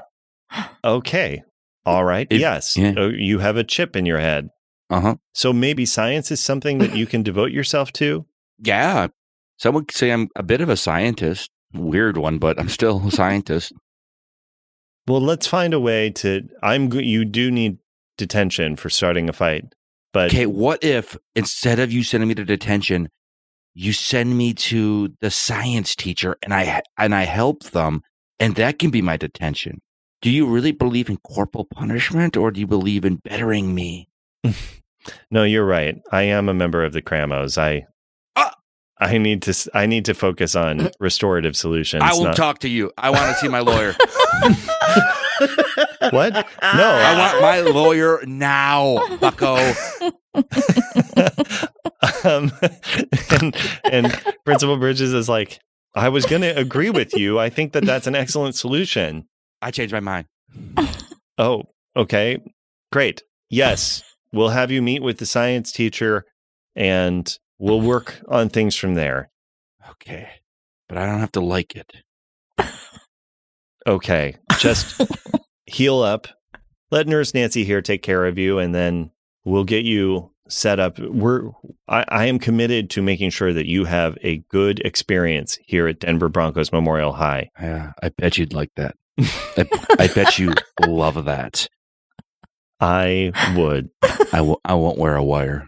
Okay. All right. It- yes. yeah. Oh, you have a chip in your head. Uh-huh. So maybe science is something that you can devote yourself to? Yeah. Some would say I'm a bit of a scientist. Weird one, but I'm still a scientist. Well, let's find a way to. I'm. go- You do need detention for starting a fight, but Okay, what if instead of you sending me to detention, you send me to the science teacher and I and I help them, and that can be my detention? Do you really believe in corporal punishment, or do you believe in bettering me? no, you're right. I am a member of the Cramos. I. Ah! I need to. s- I need to focus on restorative solutions. I won't not- talk to you. I want to see my lawyer. What? No. I want my lawyer now, bucko. um, and, and Principal Bridges is like, I was going to agree with you. I think that that's an excellent solution. I changed my mind. Oh, okay. Great. Yes. We'll have you meet with the science teacher and we'll work on things from there. Okay, but I don't have to like it. Okay. Just heal up. Let Nurse Nancy here take care of you, and then we'll get you set up. We're I, I am committed to making sure that you have a good experience here at Denver Broncos Memorial High. Yeah, I bet you'd like that. I, I bet you love that. I would. I w- I won't wear a wire.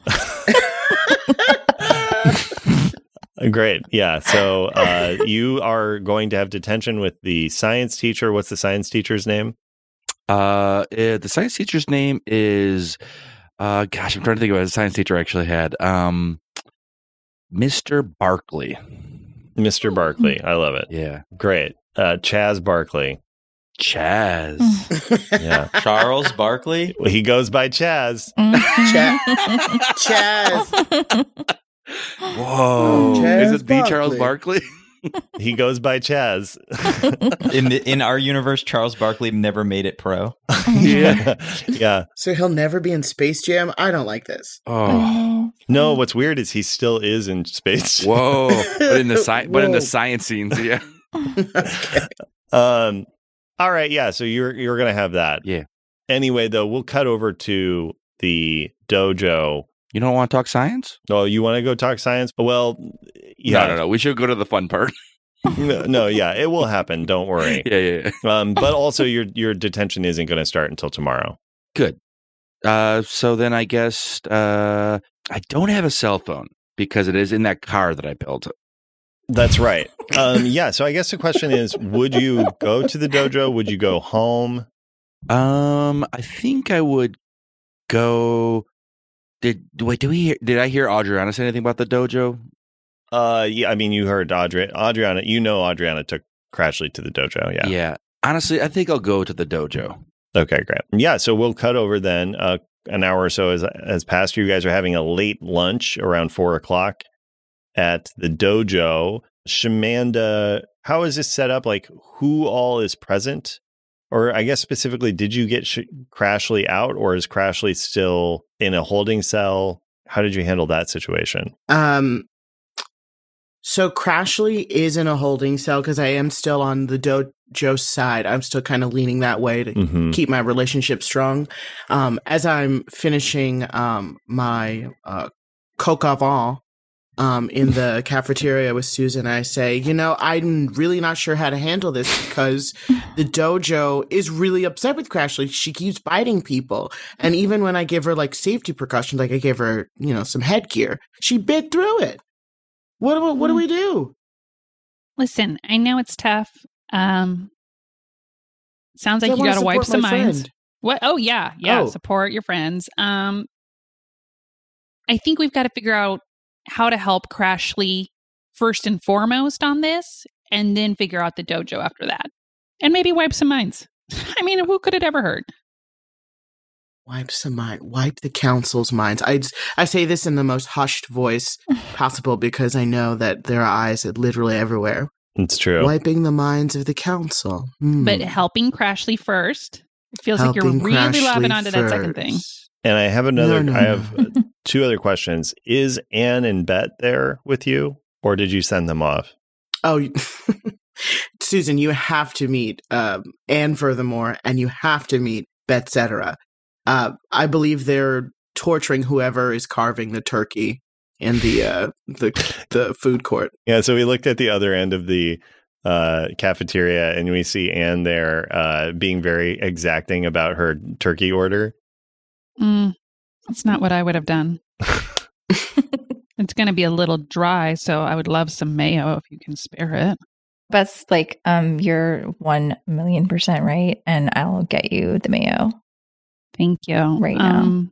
Great. Yeah. So uh, you are going to have detention with the science teacher. What's the science teacher's name? Uh, eh, the science teacher's name is, uh, gosh, I'm trying to think of what the science teacher actually had. Um, Mister Barkley. Mister Barkley. I love it. Yeah. Great. Uh, Chaz Barkley. Chaz. Yeah. Charles Barkley. Well, he goes by Chaz. Cha- Chaz. Whoa. Chaz Is it the Charles Barkley? He goes by Chaz. In the, in our universe, Charles Barkley never made it pro. Yeah. Yeah. So he'll never be in Space Jam? I don't like this. Oh. No, what's weird is he still is in space. Whoa. But in the sci- but in the Whoa. science scenes, yeah. Okay. Um, all right, yeah. So you're you're gonna have that. Yeah. Anyway, though, we'll cut over to the dojo. You don't want to talk science? Oh, you want to go talk science? Well, yeah. No, no, no. We should go to the fun part. no, no, yeah, it will happen. Don't worry. yeah, yeah, yeah. Um, but also, your your detention isn't going to start until tomorrow. Good. Uh, so then I guess, uh, I don't have a cell phone because it is in that car that I built. That's right. Um, yeah. So I guess the question is, would you go to the dojo? Would you go home? Um, I think I would go. Did wait? Did we hear? Did I hear Adriana say anything about the dojo? Uh, yeah. I mean, you heard Audrey, Adriana. You know, Adriana took Crashly to the dojo. Yeah. Yeah. Honestly, I think I'll go to the dojo. Okay, great. Yeah. So we'll cut over then. Uh, an hour or so has has passed. You guys are having a late lunch around four o'clock at the dojo. Shamanda, how is this set up? Like, who all is present? Or I guess specifically, did you get Sh- Crashly out, or is Crashly still in a holding cell? How did you handle that situation? Um, so Crashly is in a holding cell because I am still on the dojo side. I'm still kind of leaning that way to Mm-hmm. keep my relationship strong. Um, as I'm finishing um, my uh, coq au vent um, in the cafeteria with Susan, I say, you know, I'm really not sure how to handle this because the dojo is really upset with Crashly. She keeps biting people. And even when I give her like safety precautions, like I gave her, you know, some headgear, she bit through it. What do, what do we do? Listen, I know it's tough. Um, sounds like I you wanna got to wipe support some my minds. friend. What? Oh yeah, yeah. Oh. Support your friends. Um, I think we've got to figure out how to help Crashly first and foremost on this, and then figure out the dojo after that, and maybe wipe some minds. I mean, who could it ever hurt? Wipe some mind. Wipe the council's minds. I, I say this in the most hushed voice possible because I know that there are eyes literally everywhere. It's true. Wiping the minds of the council. Hmm. But helping Crashly first. It feels Helping like you're really Crashly lobbing onto that second first. thing. And I have another, No, no, I no. have two other questions. Is Anne and Bet there with you, or did you send them off? Oh, you- Susan, you have to meet um, Anne furthermore, and you have to meet Bet Cetera. Uh, I believe they're torturing whoever is carving the turkey in the uh, the the food court. Yeah, so we looked at the other end of the uh, cafeteria, and we see Anne there uh, being very exacting about her turkey order. Mm, that's not what I would have done. It's going to be a little dry, so I would love some mayo if you can spare it. That's like, um, you're one million percent right, and I'll get you the mayo. Thank you. Right now. Um,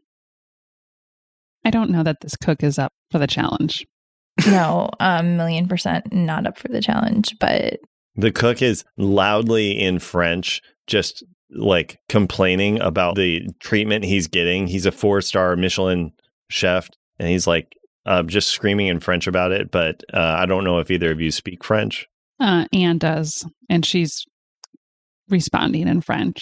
I don't know that this cook is up for the challenge. No, a um, million percent not up for the challenge, but The cook is loudly in French, just like complaining about the treatment he's getting. He's a four-star Michelin chef, and he's like uh, just screaming in French about it. But uh, I don't know if either of you speak French. Uh, Anne does, and she's responding in French.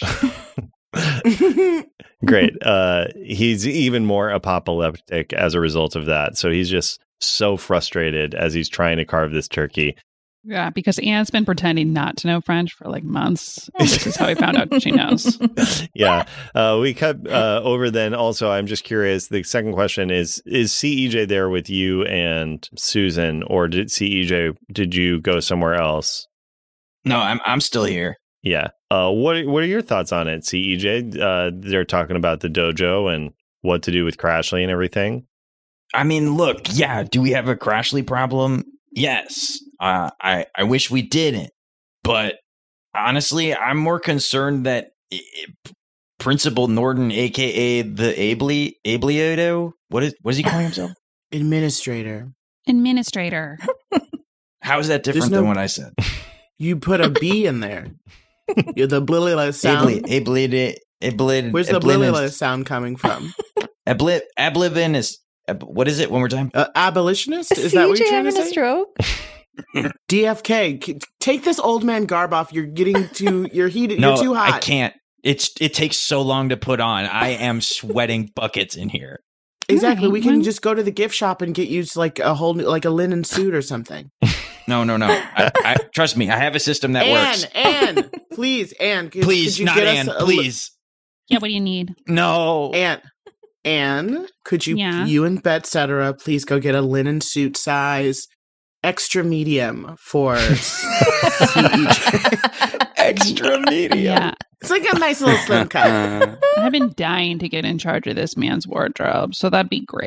Great. Uh, he's even more apoplectic as a result of that. So he's just so frustrated as he's trying to carve this turkey. Yeah, because Anne's been pretending not to know French for like months. And this is how we found out she knows. Yeah. Uh, we cut uh, over then. Also, I'm just curious. The second question is, is C E J there with you and Susan, or did C E J, did you go somewhere else? No, I'm I'm still here. Yeah. Uh, what, what are your thoughts on it, C E J? Uh, they're talking about the dojo and what to do with Crashly and everything. I mean, look, yeah, do we have a Crashly problem? Yes. Uh, I, I wish we didn't. But honestly, I'm more concerned that i- i- Principal Norton, a k a the Abli, Ablioto, what is what is he calling himself? Administrator. Administrator. How is that different There's no- than what I said? You put a B in there. You're the blilila sound. Abli, Abli, Abli, Where's the Ablin- blilila sound coming from? Abli, Ablivin is, ab- what is it one more time? Uh, abolitionist? Is that what C J you're trying to having a say? stroke? D F K, c- take this old man garb off. You're getting too. You're heated. No, you're too hot. I can't. It's It takes so long to put on. I am sweating buckets in here. Exactly. Right, We can when- just go to the gift shop and get you like a whole new, like a linen suit or something. No, no, no. I, I, trust me, I have a system that Anne, works. Anne, please, Anne, could, Please, could you not get Anne, us a li- please. Yeah, what do you need? No. Anne, Anne, could you, Yeah. you and Bet Cetera, please go get a linen suit size extra medium for C E J. Extra medium. Yeah. It's like a nice little slim cut. I've been dying to get in charge of this man's wardrobe, so that'd be great.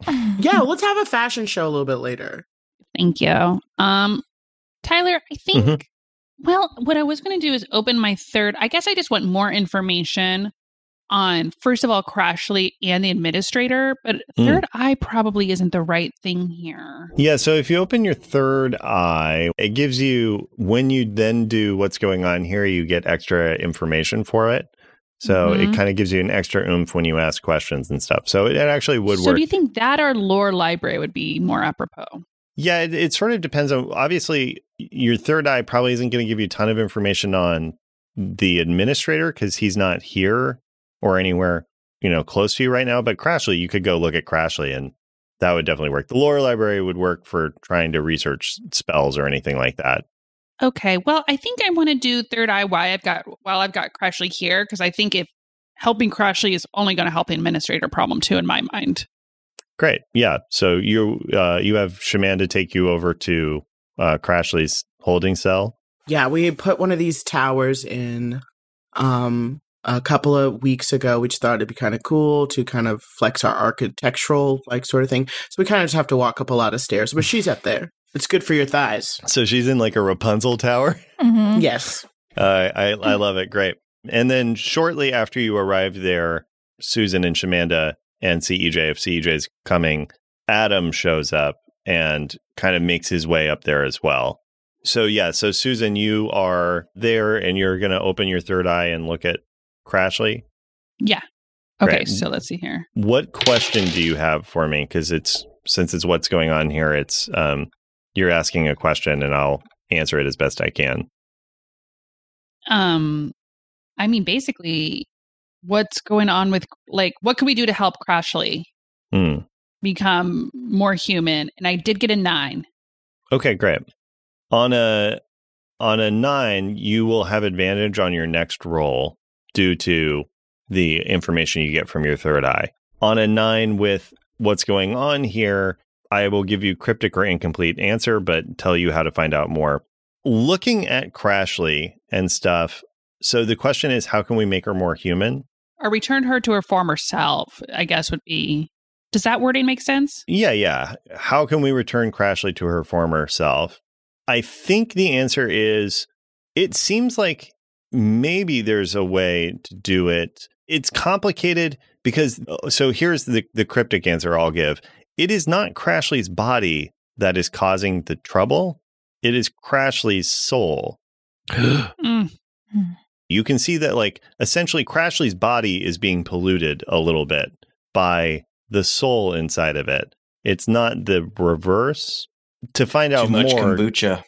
Yeah, let's have a fashion show a little bit later. Thank you. Um, Tyler, I think, Mhm. well, what I was going to do is open my third. I guess I just want more information on, first of all, Crashly and the administrator, but Mm. third eye probably isn't the right thing here. Yeah, so if you open your third eye, it gives you, when you then do what's going on here, you get extra information for it. So Mhm. it kind of gives you an extra oomph when you ask questions and stuff. So it, it actually would So work. do you think that or lore library would be more apropos? Yeah, it, it sort of depends on, obviously, your third eye probably isn't going to give you a ton of information on the administrator because he's not here or anywhere, you know, close to you right now. But Crashly, you could go look at Crashly and that would definitely work. The lore library would work for trying to research spells or anything like that. Okay, well, I think I want to do third eye why I've got while I've got Crashly here, because I think if helping Crashly is only going to help the administrator problem too, in my mind. Great. Yeah. So you uh, you have Shamanda take you over to uh, Crashly's holding cell. Yeah, we put one of these towers in um, a couple of weeks ago. We just thought it'd be kind of cool to kind of flex our architectural like sort of thing. So we kind of just have to walk up a lot of stairs, but she's up there. It's good for your thighs. So she's in like a Rapunzel tower. Mhm. Yes. Uh, I I love it. Great. And then shortly after you arrived there, Susan and Shamanda and C E J, if C E J is coming, Adam shows up and kind of makes his way up there as well. So yeah, so Susan, you are there and you're going to open your third eye and look at Crashly. Yeah. Okay, Great. so let's see here. What question do you have for me? Because it's since it's what's going on here, it's um, you're asking a question and I'll answer it as best I can. Um, I mean, basically, what's going on with, like, what can we do to help Crashly Hmm. become more human? And I did get a nine. Okay, great. On a on a nine, you will have advantage on your next roll due to the information you get from your third eye. On a nine with what's going on here, I will give you cryptic or incomplete answer, but tell you how to find out more. Looking at Crashly and stuff, so the question is, how can we make her more human? Or return her to her former self, I guess would be. Does that wording make sense? Yeah, yeah. How can we return Crashly to her former self? I think the answer is, it seems like maybe there's a way to do it. It's complicated because, so here's the, the cryptic answer I'll give. It is not Crashly's body that is causing the trouble. It is Crashly's soul. Mm. You can see that, like, essentially Crashly's body is being polluted a little bit by the soul inside of it. It's not the reverse. To find out Too much more, kombucha.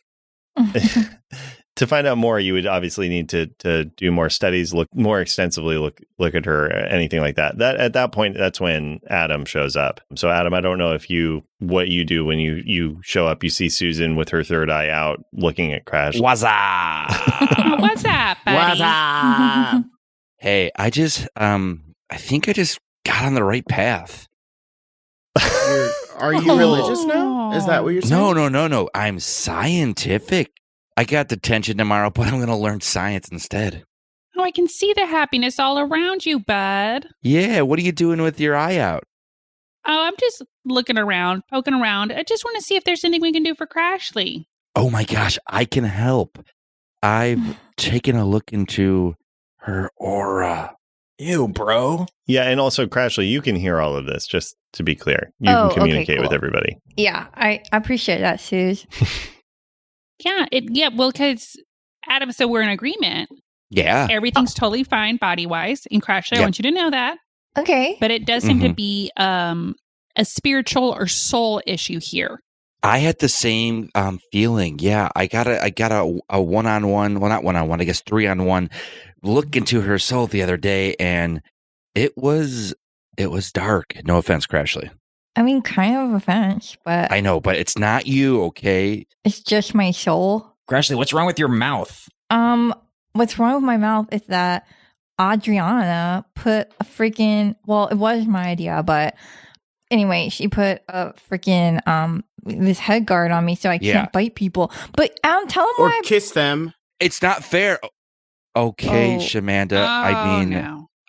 to find out more, you would obviously need to to do more studies, look more extensively, look look at her, anything like that. That at that point, that's when Adam shows up. So Adam, I don't know if you what you do when you you show up. You see Susan with her third eye out, looking at Crash. What's up? What's up, buddy? What's up? Hey, I just, um, I think I just got on the right path. You're- Are you religious now? Is that what you're saying? No, no, no, no. I'm scientific. I got detention tomorrow, but I'm going to learn science instead. Oh, I can see the happiness all around you, bud. Yeah, what are you doing with your eye out? Oh, I'm just looking around, poking around. I just want to see if there's anything we can do for Crashly. Oh my gosh, I can help. I've taken a look into her aura. Ew, bro. Yeah, and also Crashly, you can hear all of this. Just to be clear, you Oh, can okay, communicate with cool. everybody. Yeah, I I appreciate that, Suze. Yeah, it. Yeah, well, because Adam, so we're in agreement. Yeah. Everything's totally fine body wise. And Crashly, I Yep. want you to know that. Okay. But it does seem to Mhm. be um, a spiritual or soul issue here. I had the same um, feeling. Yeah, I got a I got a, a one-on-one, well, not one-on-one, I guess three-on-one look into her soul the other day, and it was it was dark. No offense, Crashly. I mean, kind of offense, but I know, but it's not you, okay? it's just my soul. Crashly, what's wrong with your mouth? Um, what's wrong with my mouth is that Adriana put a freaking, well, it was my idea, but anyway, she put a freaking, um, this head guard on me so I Yeah. can't bite people. But Adam, tell them Or why. kiss them. It's not fair. Okay, Oh. Shamanda. Oh, I mean, no.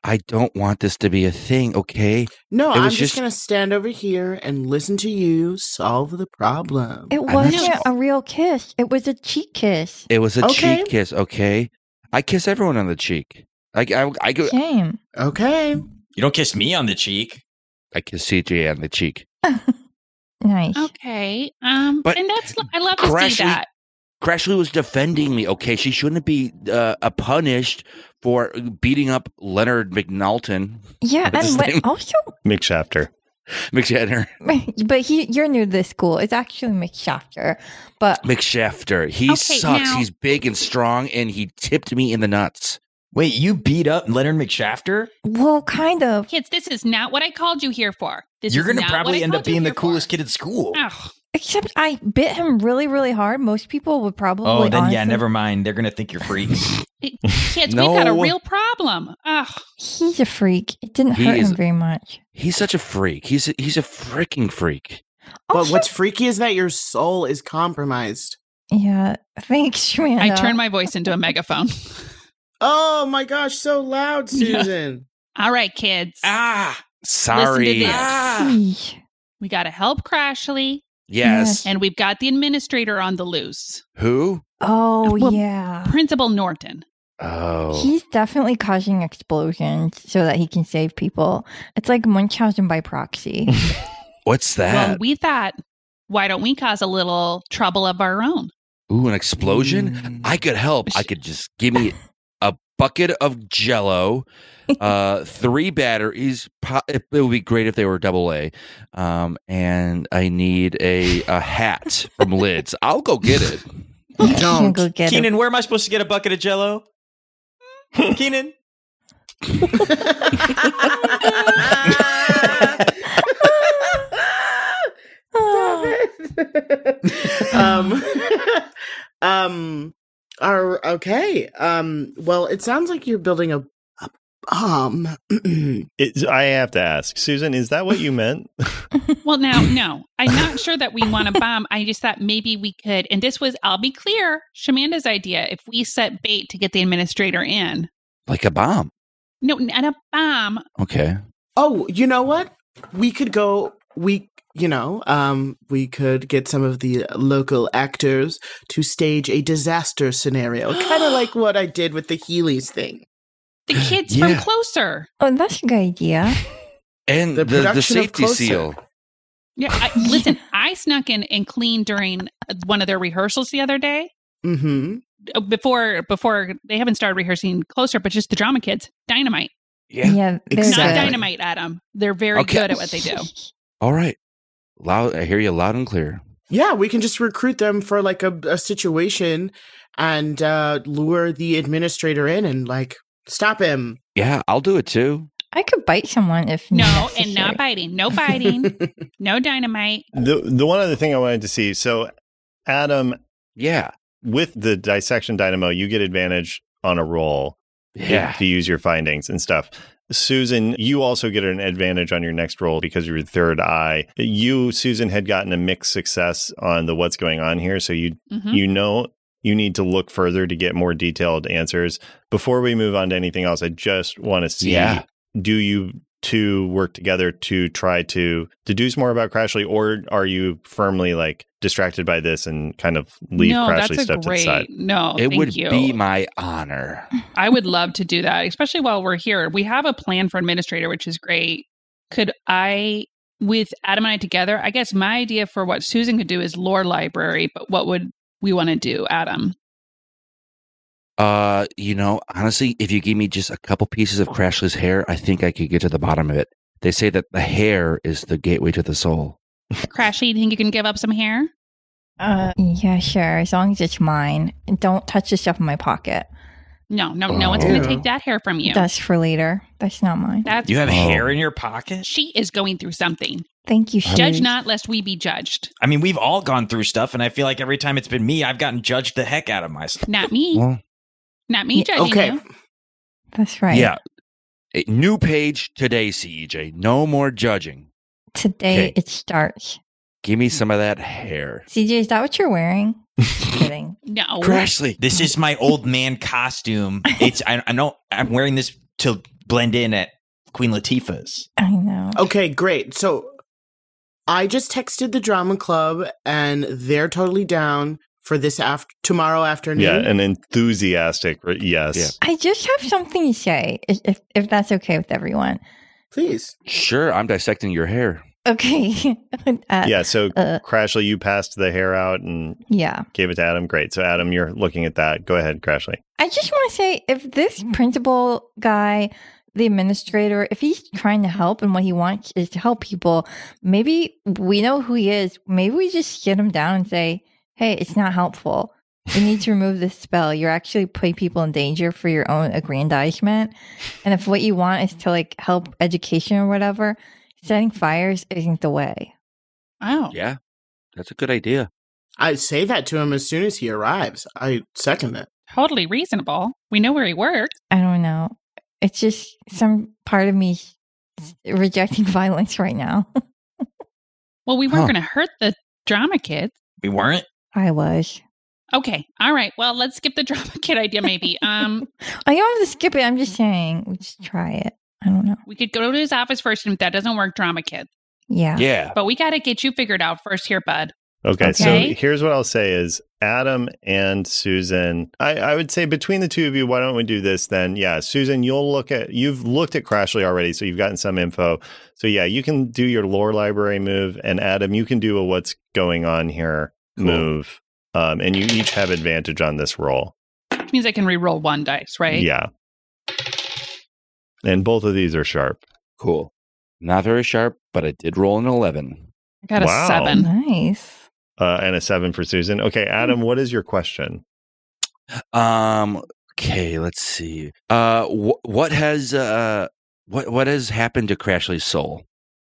I don't want this to be a thing, okay? No, It I'm was just, just- going to stand over here and listen to you solve the problem. It I'm not wasn't sure. a real kiss. It was a cheek kiss. It was a Okay. cheek kiss, okay? I kiss everyone on the cheek. I, I, I, go, Shame. Okay. You don't kiss me on the cheek. I kiss C J on the cheek. Nice. Okay. Um, But and that's I love to see Crashly- that. Crashly was defending me, okay? She shouldn't be uh, uh, punished for beating up Leonard McNalton. Yeah, What's his and name? but also, Mick Shafter. McShafter. but he, you're new to this school. It's actually McShafter, but McShafter. He Okay, sucks. now- He's big and strong, and he tipped me in the nuts. Wait, you beat up Leonard McShafter? well, kind of. Kids, this is not what I called you here for. This You're is going to not what probably I end up called you being the here coolest for. kid at school. Ugh. Except I bit him really, really hard. Most people would probably. Oh, then yeah, honestly- never mind. They're going to think you're freaks. It- Kids, we've got a No. real problem. Ugh. He's a freak. It didn't He hurt is- him very much. He's such a freak. He's a, he's a freaking freak. But Also- what's freaky is that your soul is compromised. Yeah, thanks, Amanda. I turned my voice into a megaphone. Oh my gosh, so loud, Yeah. Susan. All right, kids. ah! Sorry. this. Ah! Eesh. We got to help Crashly, Yes. and we've got the administrator on the loose, Who? Oh, Well, yeah. Principal Norton. Oh. He's definitely causing explosions so that he can save people. It's like Munchausen by proxy. What's that? Well, we thought, why don't we cause a little trouble of our own? Ooh, an explosion? Mm. I could help. I could just give me a bucket of Jello, uh, three batteries. Po- it, it would be great if they were double A. Um, and I need a a hat from Lids. I'll go get it. Yeah, Don't. go get it. Keenan, where am I supposed to get a bucket of Jello? Keenan? um, um, are okay. Um, well, it sounds like you're building a, a bomb. It, I have to ask, Susan, is that what you meant? Well, now, no, I'm not sure that we want a bomb. I just thought maybe we could, and this was, I'll be clear, Shamanda's idea. If we set bait to get the administrator in, Like a bomb. no, not a bomb. Okay. Oh, you know what? We could go. We, you know, um, we could get some of the local actors to stage a disaster scenario, kind of like what I did with the Heelys thing. The kids Yeah. from Closer. Oh, that's a good idea. And The the, the, production of safety Closer. seal. Yeah, I, listen, I snuck in and cleaned during one of their rehearsals the other day. Mm-hmm. Uh, Before, before they haven't started rehearsing Closer, but just the drama kids, dynamite, Yeah. Yeah, they're Exactly. not good. dynamite, Adam. They're very Okay. good at what they do. All right. Loud. I hear you loud and clear. Yeah, we can just recruit them for like a, a situation and uh, lure the administrator in and like stop him. Yeah, I'll do it too. I could bite someone if No, necessary. and not biting. No biting. No dynamite. The the one other thing I wanted to see. So, Adam, Yeah. with the dissection dynamo, you get advantage on a roll Yeah. to use your findings and stuff. Susan, you also get an advantage on your next roll because of your third eye. You, Susan, had gotten a mixed success on the what's going on here, so you Mhm. you know you need to look further to get more detailed answers. Before we move on to anything else, I just want to see, Yeah. do you two work together to try to deduce more about Crashly, or are you firmly like distracted by this and kind of leave no, Crashly that's a stuff to the great. side? No, it thank would you. be my honor. I would love to do that, especially while we're here. We have a plan for administrator, which is great. Could I, with Adam and I together, I guess my idea for what Susan could do is lore library, but what would we want to do, Adam? Uh, you know, honestly, if you gave me just a couple pieces of Crashly's hair, I think I could get to the bottom of it. They say that the hair is the gateway to the soul. Crashy, you think you can give up some hair? Uh, yeah, sure. As long as it's mine. And don't touch the stuff in my pocket. No, no, no one's going Oh. to take that hair from you. That's for later. That's not mine. That's You have Oh. hair in your pocket? she is going through something. Thank you, Judge Suze. not, lest we be judged. I mean, we've all gone through stuff, and I feel like every time it's been me, I've gotten judged the heck out of myself. Not me. Well, Not me judging Okay. you. That's right. yeah. A new page today, C E J. No more judging. Today Okay. it starts. Give me some of that hair. C J, is that what you're wearing? Just kidding. No. Crashly. This is my old man costume. It's I, I know I'm wearing this to blend in at Queen Latifah's. I know. Okay, great. So I just texted the drama club and they're totally down for this after tomorrow afternoon. Yeah, an enthusiastic yes. Yeah. I just have something to say, if if, if that's okay with everyone. Please. Sure, I'm dissecting your hair. Okay. uh, Yeah, so uh, Crashly, you passed the hair out and yeah. gave it to Adam. Great. So Adam, you're looking at that. Go ahead, Crashly. I just want to say, if this principal guy, the administrator, if he's trying to help and what he wants is to help people, maybe we know who he is. Maybe we just sit him down and say, hey, it's not helpful. You need to remove this spell. You're actually putting people in danger for your own aggrandizement. And if what you want is to like help education or whatever, setting fires isn't the way. Wow. Yeah, that's a good idea. I say that to him as soon as he arrives. I second it. Totally reasonable. We know where he works. I don't know. It's just some part of me rejecting violence right now. Well, we weren't Huh. going to hurt the drama kids. We weren't? I was. Okay. All right. Well, let's skip the drama kid idea maybe. Um, I don't have to skip it. I'm just saying, we just try it. I don't know. we could go to his office first, and if that doesn't work, drama kid. Yeah. Yeah. But we got to get you figured out first here, bud. Okay, Okay. so here's what I'll say is Adam and Susan, I, I would say between the two of you, why don't we do this then? Yeah, Susan, you'll look at, you've looked at Crashly already, so you've gotten some info. So yeah, you can do your lore library move, and Adam, you can do a what's going on here Cool. move. Um, and you each have advantage on this roll. Which means I can re-roll one dice, right? Yeah. And both of these are sharp. Cool. Not very sharp, but I did roll an eleven. I got Wow. a seven. Nice. Uh, and a seven for Susan. Okay, Adam, what is your question? Um. Okay. Let's see. Uh. Wh- what has uh. What What has happened to Crashly's soul?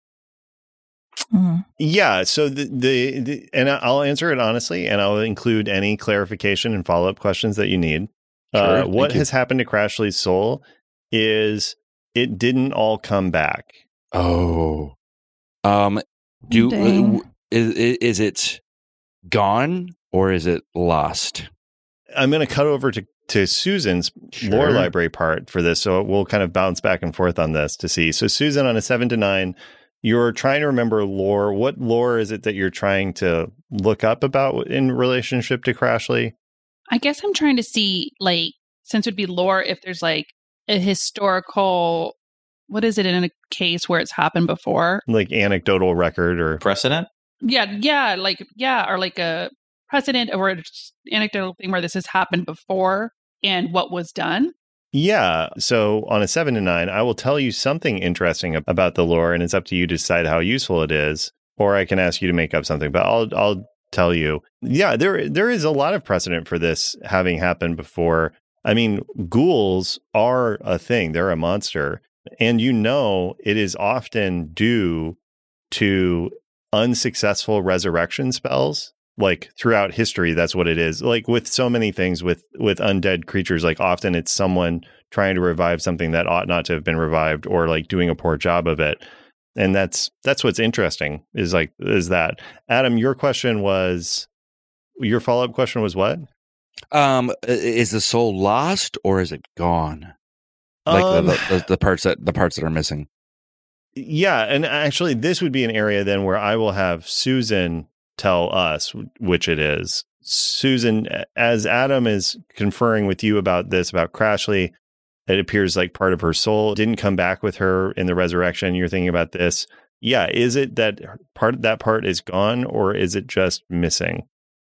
Mm. Yeah, so the, the, the and I'll answer it honestly, and I'll include any clarification and follow up questions that you need. Sure, uh, thank what you. has happened to Crashly's soul is it didn't all come back. Oh. Um. Do Dang. uh, w- is is it gone or is it lost? I'm going to cut over to to Susan's Sure. lore library part for this, so we'll kind of bounce back and forth on this to see. So Susan, on a seven to nine, you're trying to remember lore. What lore is it that you're trying to look up about in relationship to Crashly? I guess I'm trying to see, like, since it would be lore, if there's like a historical, what is it in a case where it's happened before? Like anecdotal record or Precedent? Yeah, yeah, like, yeah, or like a precedent or an anecdotal thing where this has happened before and what was done. Yeah. So on a seven to nine, I will tell you something interesting ab- about the lore, and it's up to you to decide how useful it is. Or I can ask you to make up something, but I'll I'll tell you. Yeah, there there is a lot of precedent for this having happened before. I mean, ghouls are a thing; they're a monster, and you know it is often due to unsuccessful resurrection spells. Like throughout history, that's what it is. Like with so many things with with undead creatures, like often it's someone trying to revive something that ought not to have been revived, or like doing a poor job of it. And that's that's what's interesting is like is that Adam, your question was your follow up question was what? Um. i- Is the soul lost or is it gone? Like Um, the, the, the, the parts that the parts that are missing. Yeah, and actually, this would be an area then where I will have Susan tell us which it is. Susan, as Adam is conferring with you about this, about Crashly, it appears like part of her soul didn't come back with her in the resurrection. You're thinking about this. Yeah, is it that part that part is gone, or is it just missing?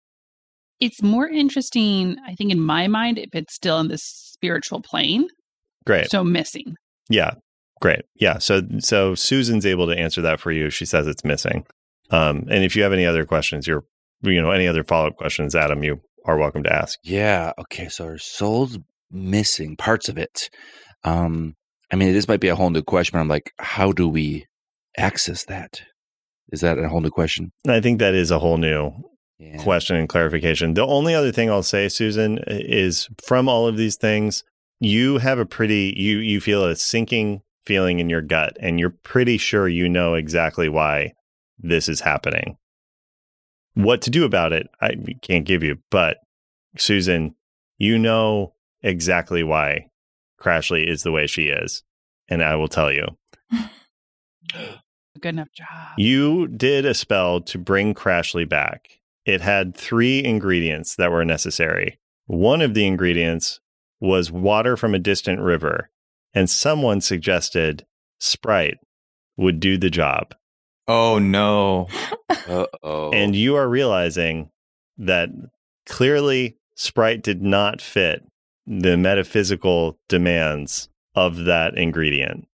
It's more interesting, I think, in my mind, if it's still in this spiritual plane. Great. So missing. Yeah, great. Yeah, so so Susan's able to answer that for you. She says it's missing. Um, and if you have any other questions, you're, you know, any other follow-up questions, Adam, you are welcome to ask. Yeah. Okay. So her soul's missing parts of it. Um. I mean, this might be a whole new question, but I'm like, how do we access that? Is that a whole new question? And I think that is a whole new Yeah. question and clarification. The only other thing I'll say, Susan, is from all of these things, you have a pretty, you you feel a sinking feeling in your gut, and you're pretty sure you know exactly why this is happening. What to do about it, I can't give you, but Susan, you know exactly why Crashly is the way she is. and I will tell you. Good enough job. You did a spell to bring Crashly back. It had three ingredients that were necessary. One of the ingredients was water from a distant river, and someone suggested Sprite would do the job. Oh, no. Uh-oh. And you are realizing that clearly Sprite did not fit the metaphysical demands of that ingredient.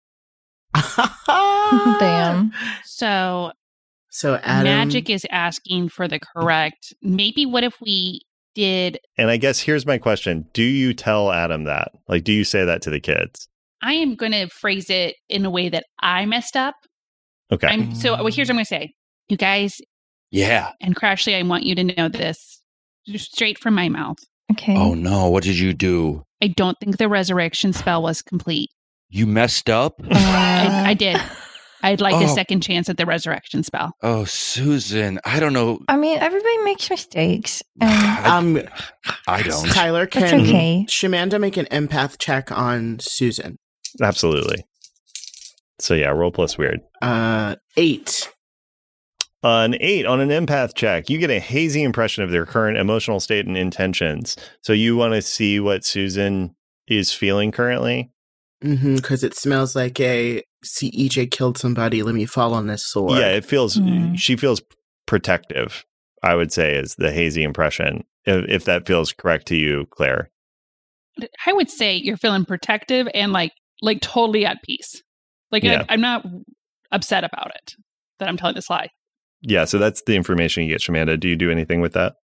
Damn. So So Adam, magic is asking for the correct. Maybe what if we did? And I guess here's my question. Do you tell Adam that? Like, do you say that to the kids? I am going to phrase it in a way that I messed up. Okay. I'm so. Well, here's what I'm going to say. You guys Yeah. and Crashly, I want you to know this straight from my mouth. Okay. Oh, no. What did you do? I don't think the resurrection spell was complete. You messed up? Uh, I, I did. I'd like a Oh. second chance at the resurrection spell. Oh, Susan. I don't know. I mean, everybody makes mistakes. And I, um, I don't. Tyler, That's can okay. Shamanda make an empath check on Susan? Absolutely. So yeah, roll plus weird. Uh, eight. An eight on an empath check, you get a hazy impression of their current emotional state and intentions. So you want to see what Susan is feeling currently? Mm-hmm, because it smells like a C E J killed somebody. Let me fall on this sword. Yeah, it feels, Hmm. she feels protective, I would say, is the hazy impression. If, if that feels correct to you, Claire. I would say you're feeling protective and like like totally at peace. Like Yeah. I, I'm not upset about it that I'm telling this lie. Yeah, so that's the information you get, Shamanda. Do you do anything with that?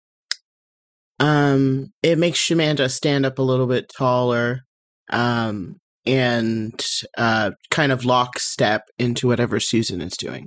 Um, it makes Shamanda stand up a little bit taller, um, and uh, kind of lockstep into whatever Susan is doing.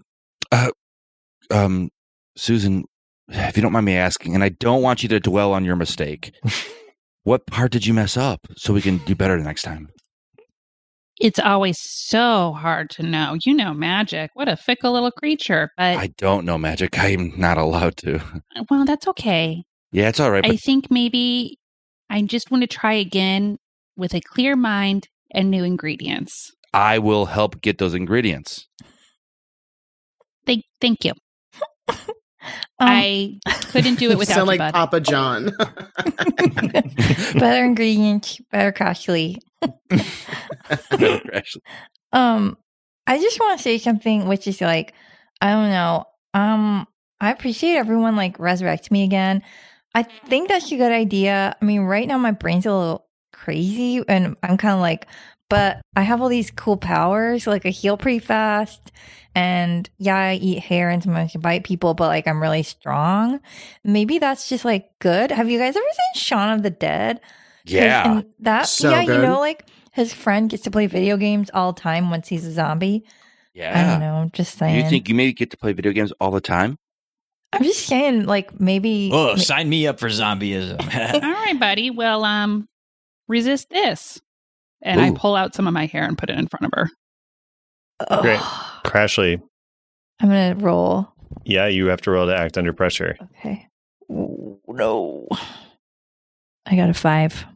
Um, Susan, if you don't mind me asking, and I don't want you to dwell on your mistake, what part did you mess up so we can do better next time? It's always so hard to know. You know magic. What a fickle little creature. But I don't know magic. I'm not allowed to. well, that's okay. Yeah, it's all right. I But think maybe I just want to try again with a clear mind and new ingredients. I will help get those ingredients. Thank, thank you. um, I couldn't do it without Sound you, like bud. Papa John. better ingredients, better Crashly. Actually, Um, I just want to say something, which is like, I don't know. Um, I appreciate everyone like resurrect me again. I think that's a good idea. I mean, right now my brain's a little crazy, and I'm kind of like, but I have all these cool powers. Like I heal pretty fast, and yeah, I eat hair and sometimes I bite people, but like I'm really strong. Maybe that's just like good. Have you guys ever seen Shaun of the Dead? 'Cause yeah. in that So yeah, good. you know, like his friend gets to play video games all the time once he's a zombie. I don't Yeah. know, just saying. You think you maybe get to play video games all the time? I'm just saying, like maybe. Oh, ma- sign me up for zombieism. All right, buddy. Well, um, resist this. And I Ooh. pull out some of my hair and put it in front of her. Ugh. Great. Crashly, I'm gonna roll. yeah, you have to roll to act under pressure. Okay. Ooh, no. I got a five.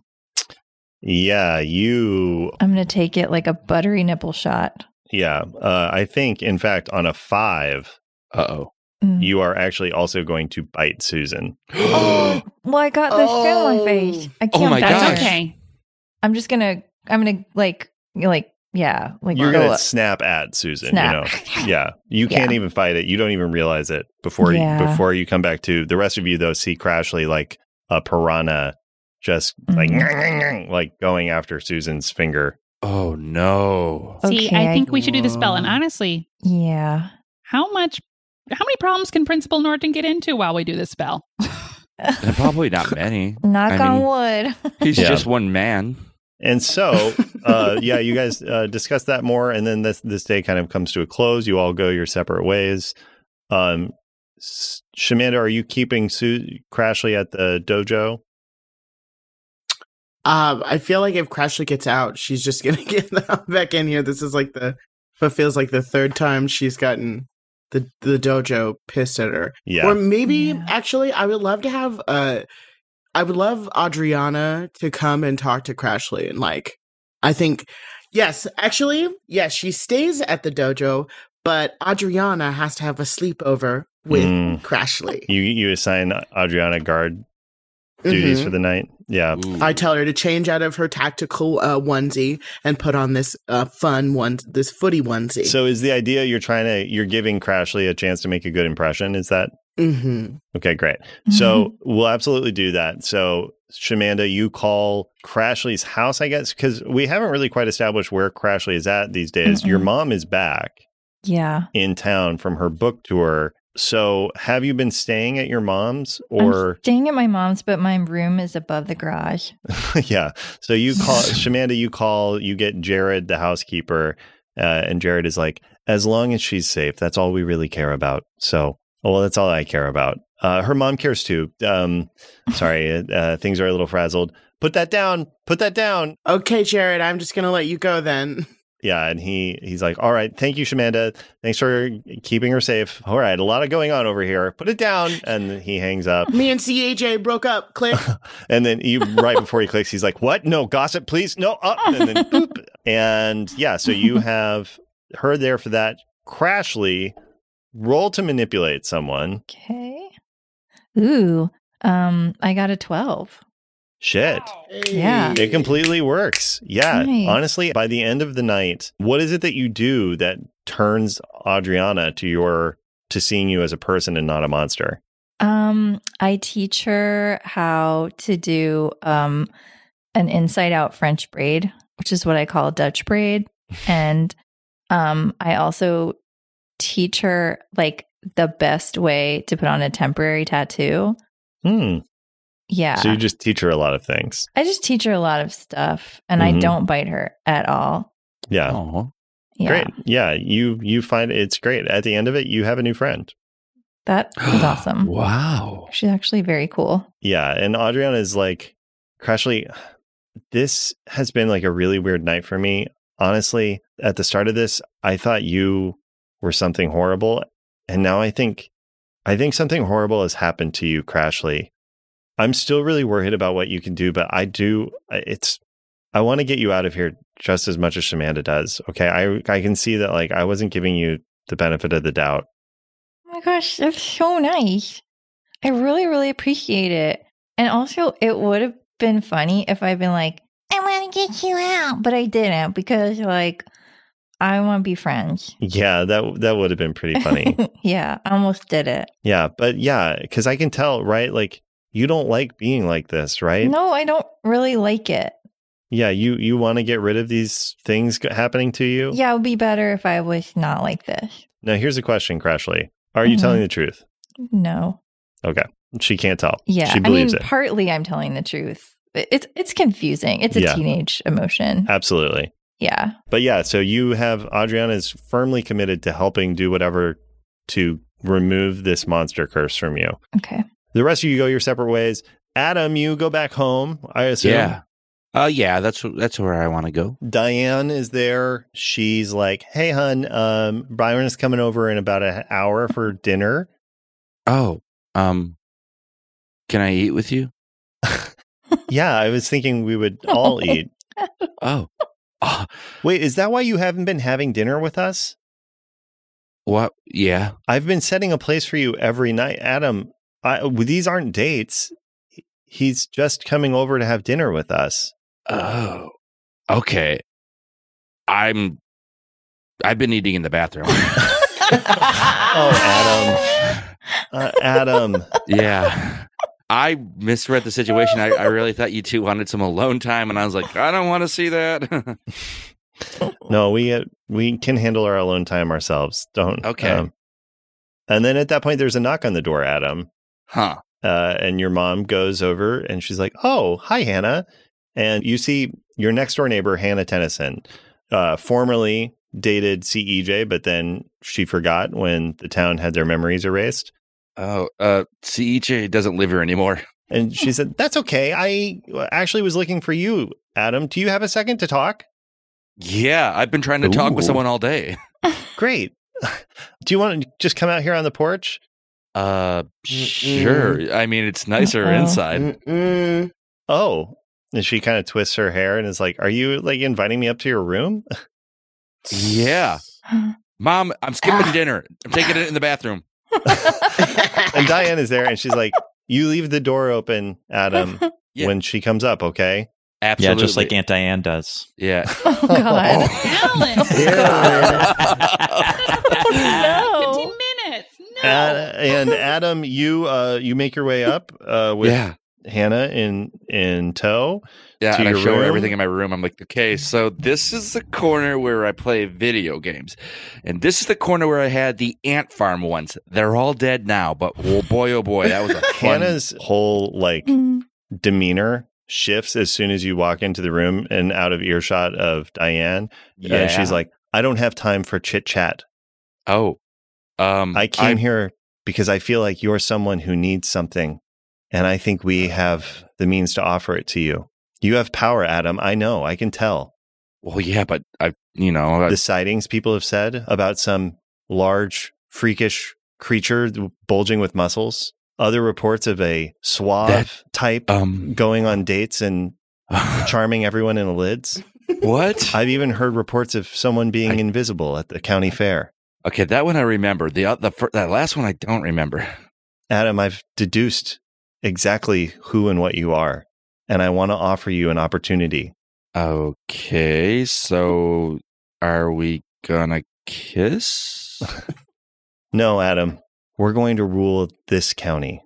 Yeah, you, I'm gonna take it like a buttery nipple shot. yeah. Uh, I think, in fact, on a five, Uh-oh. Mm. you are actually also going to bite Susan. Oh, well, I got the shit on my face. I Oh can't. my bite That's her. gosh. okay. I'm just gonna. I'm gonna like like yeah like You're go going to up. snap at Susan, Snap. you know. Yeah. You can't Yeah. even fight it. You don't even realize it before Yeah. you, before you come back to. The rest of you, though, see Crashly like a piranha just like Mhm. like going after Susan's finger. Oh, no. See, Okay, I I- think we should do the spell. And Whoa. honestly, Yeah. how much, how many problems can Principal Norton get into while we do this spell? And probably not many. Knock I on mean, wood. He's Yeah. just one man. And so, uh, yeah, you guys uh, discuss that more, and then this this day kind of comes to a close. You all go your separate ways. Um, S- Shamanda, are you keeping Su- Crashly at the dojo? Um, I feel like if Crashly gets out, she's just gonna get back in here. This is like the, what feels like the third time she's gotten the the dojo pissed at her. Yeah. Or maybe Yeah. actually, I would love to have uh, I would love Adriana to come and talk to Crashly and like, I think Yes, actually, yes, she stays at the dojo, but Adriana has to have a sleepover with Mm. Crashly. You you assign Adriana guard duties Mhm. for the night. Yeah. Ooh. I tell her to change out of her tactical uh, onesie and put on this uh, fun one, this footy onesie. So is the idea you're trying to you're giving Crashly a chance to make a good impression? Is that mm-hmm. okay? Great. So we'll absolutely do that. So Shamanda, you call Crashly's house, I guess, because we haven't really quite established where Crashly is at these days. Mm-mm. Your mom is back Yeah. in town from her book tour. So have you been staying at your mom's I'm or staying at my mom's, but my room is above the garage. yeah. So you call Shamanda, you call, you get Jared, the housekeeper, uh, and Jared is like, as long as she's safe, that's all we really care about. So, well, that's all I care about. Uh, her mom cares too. Um, sorry, uh, things are a little frazzled. Put that down. Put that down. Okay, Jared, I'm just going to let you go then. Yeah, and he he's like, all right, thank you, Shamanda. Thanks for keeping her safe. All right, a lot of going on over here. Put it down, and he hangs up. Me and C A J broke up. Click. And then you, right before he clicks, he's like, what? No, gossip, please. No, up. And then boop. And yeah, so you have her there for that. Crashly, roll to manipulate someone. Okay. Ooh. Um, I got a twelve. Shit. Yeah. It completely works. Yeah. Nice. Honestly, by the end of the night, what is it that you do that turns Adriana to your to seeing you as a person and not a monster? Um, I teach her how to do um an inside out French braid, which is what I call Dutch braid. And um I also teach her like the best way to put on a temporary tattoo. Hmm. Yeah. So you just teach her a lot of things. I just teach her a lot of stuff and Mhm. I don't bite her at all. Yeah. Oh, Yeah. Great. Yeah. You you find it's great. At the end of it, you have a new friend. That is awesome. wow. She's actually very cool. Yeah. And Adriana is like, Crashly, this has been like a really weird night for me. Honestly, at the start of this, I thought you were something horrible. And now I think I think something horrible has happened to you, Crashly. I'm still really worried about what you can do, but I do it's I want to get you out of here just as much as Shamanda does. Okay. I I can see that like I wasn't giving you the benefit of the doubt. Oh my gosh, that's so nice. I really, really appreciate it. And also, it would have been funny if I'd been like, I want to get you out. But I didn't because, like, I want to be friends. Yeah, that that would have been pretty funny. Yeah, I almost did it. Yeah, but yeah, because I can tell, right? Like you don't like being like this, right? No, I don't really like it. Yeah, you you want to get rid of these things g- happening to you. Yeah, it would be better if I was not like this. Now here's a question, Crashly: are you Mhm. telling the truth? No. Okay, she can't tell. Yeah, she I believes mean, it. partly I'm telling the truth. It's it's confusing. It's a Yeah. teenage emotion. Absolutely. Yeah. But yeah, so you have Adriana is firmly committed to helping do whatever to remove this monster curse from you. Okay. The rest of you go your separate ways. Adam, you go back home, I assume. Yeah. Uh, yeah, that's that's where I want to go. Diane is there. She's like, "Hey, hun, um, Byron is coming over in about an hour for dinner." Oh, um, can I eat with you? Yeah, I was thinking we would all eat. Oh, oh Wait, is that why you haven't been having dinner with us? what? Yeah. I've been setting a place for you every night, Adam. I, these aren't dates. He's just coming over to have dinner with us. Oh, okay. I'm. I've been eating in the bathroom. Oh, Adam. Uh, Adam. Yeah. I misread the situation. I, I really thought you two wanted some alone time, and I was like, I don't want to see that. No, we uh, we can handle our alone time ourselves. Don't. Okay. Um, and then at that point, there's a knock on the door, Adam. Huh. Uh, and your mom goes over and she's like, "Oh, hi, Hannah." And you see your next door neighbor, Hannah Tennyson, uh, formerly dated C E J, but then she forgot when the town had their memories erased. Oh, uh, C E J doesn't live here anymore. And she said, "That's okay. I actually was looking for you, Adam. Do you have a second to talk?" Yeah, I've been trying to talk with Ooh. someone all day. Great. Do you want to just come out here on the porch? Uh, sure. I mean, it's nicer Uh-oh. inside. Mm-mm. Oh, And she kind of twists her hair and is like, "Are you like inviting me up to your room?" Yeah. Mom, I'm skipping dinner. I'm taking it in the bathroom. And Diane is there and she's like, "You leave the door open, Adam, yeah. when she comes up, okay?" Yeah, Absolutely. just like Aunt Diane does. Yeah. Oh, God. Alan! Oh, fifteen minutes. No. Uh, and Adam, you uh, you make your way up uh, with Yeah. Hannah in in tow. Yeah, to and I your show her room. everything in my room. I'm like, okay, so this is the corner where I play video games. And this is the corner where I had the ant farm ones. They're all dead now, but oh boy, oh boy, that was a fun... Hannah's whole like Mm. demeanor shifts as soon as you walk into the room and out of earshot of Diane. Yeah. And she's like, "I don't have time for chit chat. Oh. Um, I came I- here because I feel like you're someone who needs something. And I think we have the means to offer it to you. You have power, Adam. I know. I can tell. Well, yeah, but I, you know, I, The sightings people have said about some large, freakish creature bulging with muscles. Other reports of a suave That- type um, going on dates and charming everyone in the lids. what? I've even heard reports of someone being I- invisible at the county fair. Okay, that one I remember. The the fir- that last one I don't remember. Adam, I've deduced exactly who and what you are, and I want to offer you an opportunity. Okay, so are we gonna kiss? No, Adam, we're going to rule this county.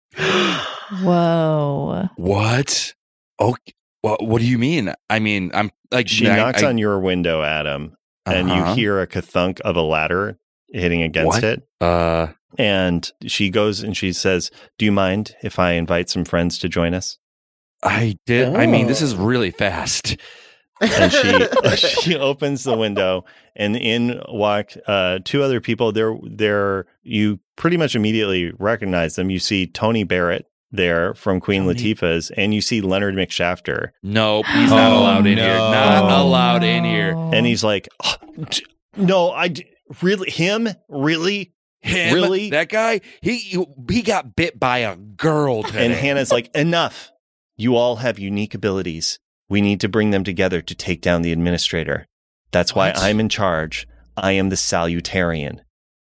Whoa. What? Okay. Well, what do you mean? I mean, I'm like She I- knocks I- on your window, Adam, and Uh-huh. you hear a kathunk of a ladder hitting against What? it. Uh, And she goes and she says, "Do you mind if I invite some friends to join us?" I did. I mean, this Oh. is really fast. And she she opens the window, and in walk uh, two other people. They're they're you pretty much immediately recognize them. You see Tony Barrett there from Queen Tony. Latifah's, and you see Leonard McShafter, Nope, he's not Oh, allowed in no. here. Not allowed in here. and he's like, "Oh, d- "No, I d- really him really." Him, Really? that guy, he he got bit by a girl today. And Hannah's like, "Enough! You all have unique abilities. We need to bring them together to take down the administrator. That's why What? I'm in charge. I am the salutarian."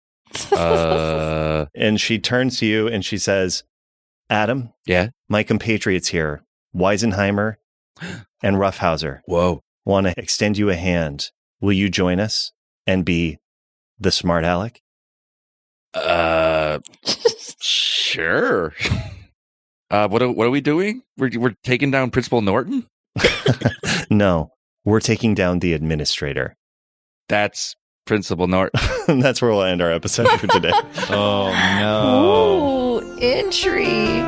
uh, And she turns to you and she says, "Adam, yeah. my compatriots here, Weisenheimer and Roughhauser, Whoa. want to extend you a hand. Will you join us and be the smart aleck?" Uh, sure. Uh, what are, what are we doing? We're we're taking down Principal Norton. No, we're taking down the administrator. That's Principal Norton. And that's where we'll end our episode for today. Oh, no. Ooh, intrigue.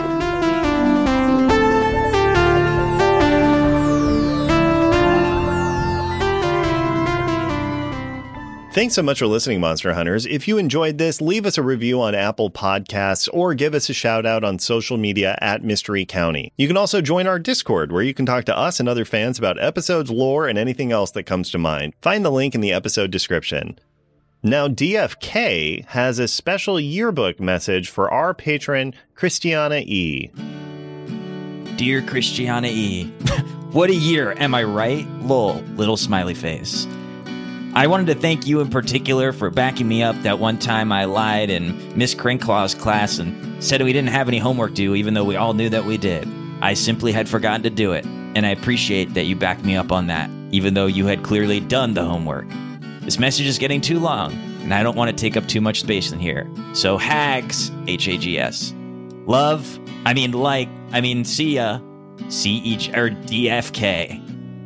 Thanks so much for listening, Monster Hunters. If you enjoyed this, leave us a review on Apple Podcasts or give us a shout out on social media at Mystery County. You can also join our Discord, where you can talk to us and other fans about episodes, lore, and anything else that comes to mind. Find the link in the episode description. Now, D F K has a special yearbook message for our patron, Christiana E. Dear Christiana E. What a year, am I right? Lol, little smiley face. I wanted to thank you in particular for backing me up that one time I lied in Miss Crinklaw's class and said we didn't have any homework due, even though we all knew that we did. I simply had forgotten to do it, and I appreciate that you backed me up on that, even though you had clearly done the homework. This message is getting too long, and I don't want to take up too much space in here. So hags, H A G S. Love, I mean like, I mean see ya, C H or D F K.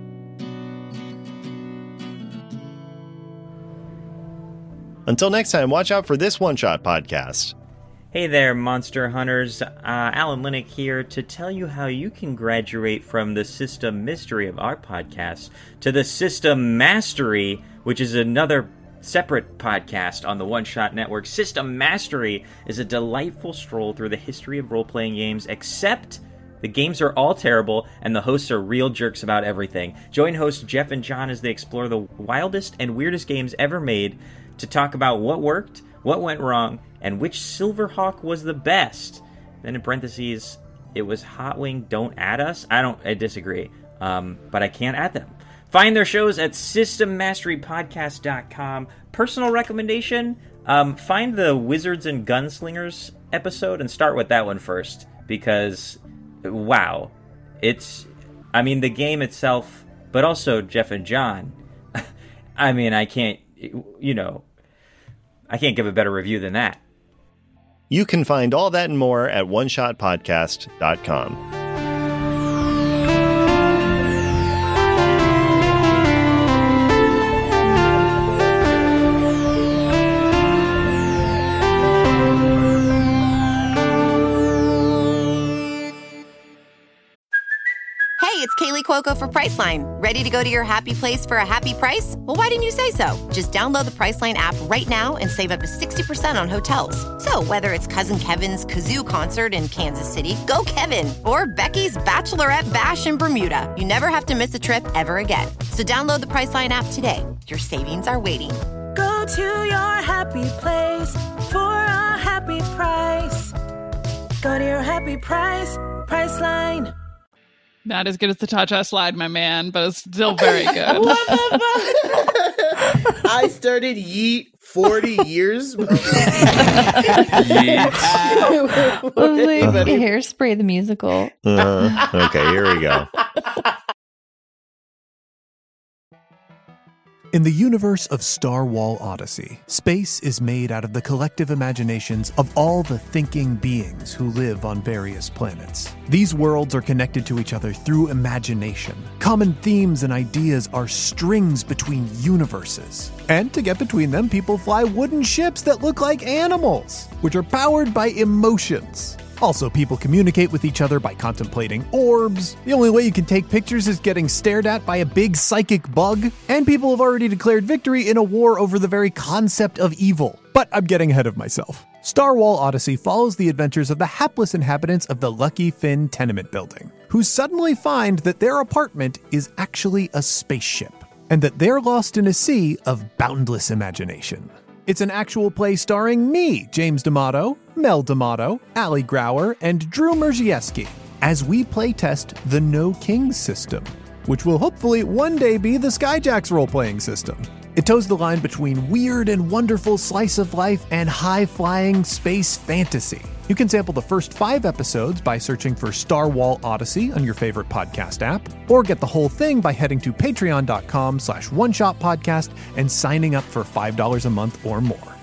Until next time, watch out for this one-shot podcast. Hey there, Monster Hunters. Uh, Alan Linick here to tell you how you can graduate from the system mystery of our podcast to the system mastery, which is another separate podcast on the One Shot Network. System Mastery is a delightful stroll through the history of role-playing games, except the games are all terrible and the hosts are real jerks about everything. Join hosts Jeff and John as they explore the wildest and weirdest games ever made to talk about what worked, what went wrong, and which Silverhawk was the best. Then in parentheses, it was Hot Wing Don't Add Us. I don't, I disagree, um, but I can't add them. Find their shows at system mastery podcast dot com. Personal recommendation, um, find the Wizards and Gunslingers episode and start with that one first, because, wow, it's, I mean, the game itself, but also Jeff and John. I mean, I can't, you know, I can't give a better review than that. You can find all that and more at one shot podcast dot com. It's Kaylee Cuoco for Priceline. Ready to go to your happy place for a happy price? Well, why didn't you say so? Just download the Priceline app right now and save up to sixty percent on hotels. So whether it's Cousin Kevin's Kazoo Concert in Kansas City, go Kevin, or Becky's Bachelorette Bash in Bermuda, you never have to miss a trip ever again. So download the Priceline app today. Your savings are waiting. Go to your happy place for a happy price. Go to your happy price, Priceline. Not as good as the Cha-Cha Slide, my man, but it's still very good. I started Yeet forty years before. Yeet. Like Hairspray the musical. Uh, okay, here we go. In the universe of Star Wall Odyssey, space is made out of the collective imaginations of all the thinking beings who live on various planets. These worlds are connected to each other through imagination. Common themes and ideas are strings between universes. And to get between them, people fly wooden ships that look like animals, which are powered by emotions. Also, people communicate with each other by contemplating orbs. The only way you can take pictures is getting stared at by a big psychic bug. And people have already declared victory in a war over the very concept of evil. But I'm getting ahead of myself. Star Wall Odyssey follows the adventures of the hapless inhabitants of the Lucky Finn tenement building, who suddenly find that their apartment is actually a spaceship, and that they're lost in a sea of boundless imagination. It's an actual play starring me, James D'Amato, Mel D'Amato, Ali Grauer, and Drew Merzieski, as we playtest the No Kings system, which will hopefully one day be the Skyjacks role-playing system. It toes the line between weird and wonderful slice of life and high-flying space fantasy. You can sample the first five episodes by searching for Star Wall Odyssey on your favorite podcast app, or get the whole thing by heading to patreon dot com slash one shot podcast and signing up for five dollars a month or more.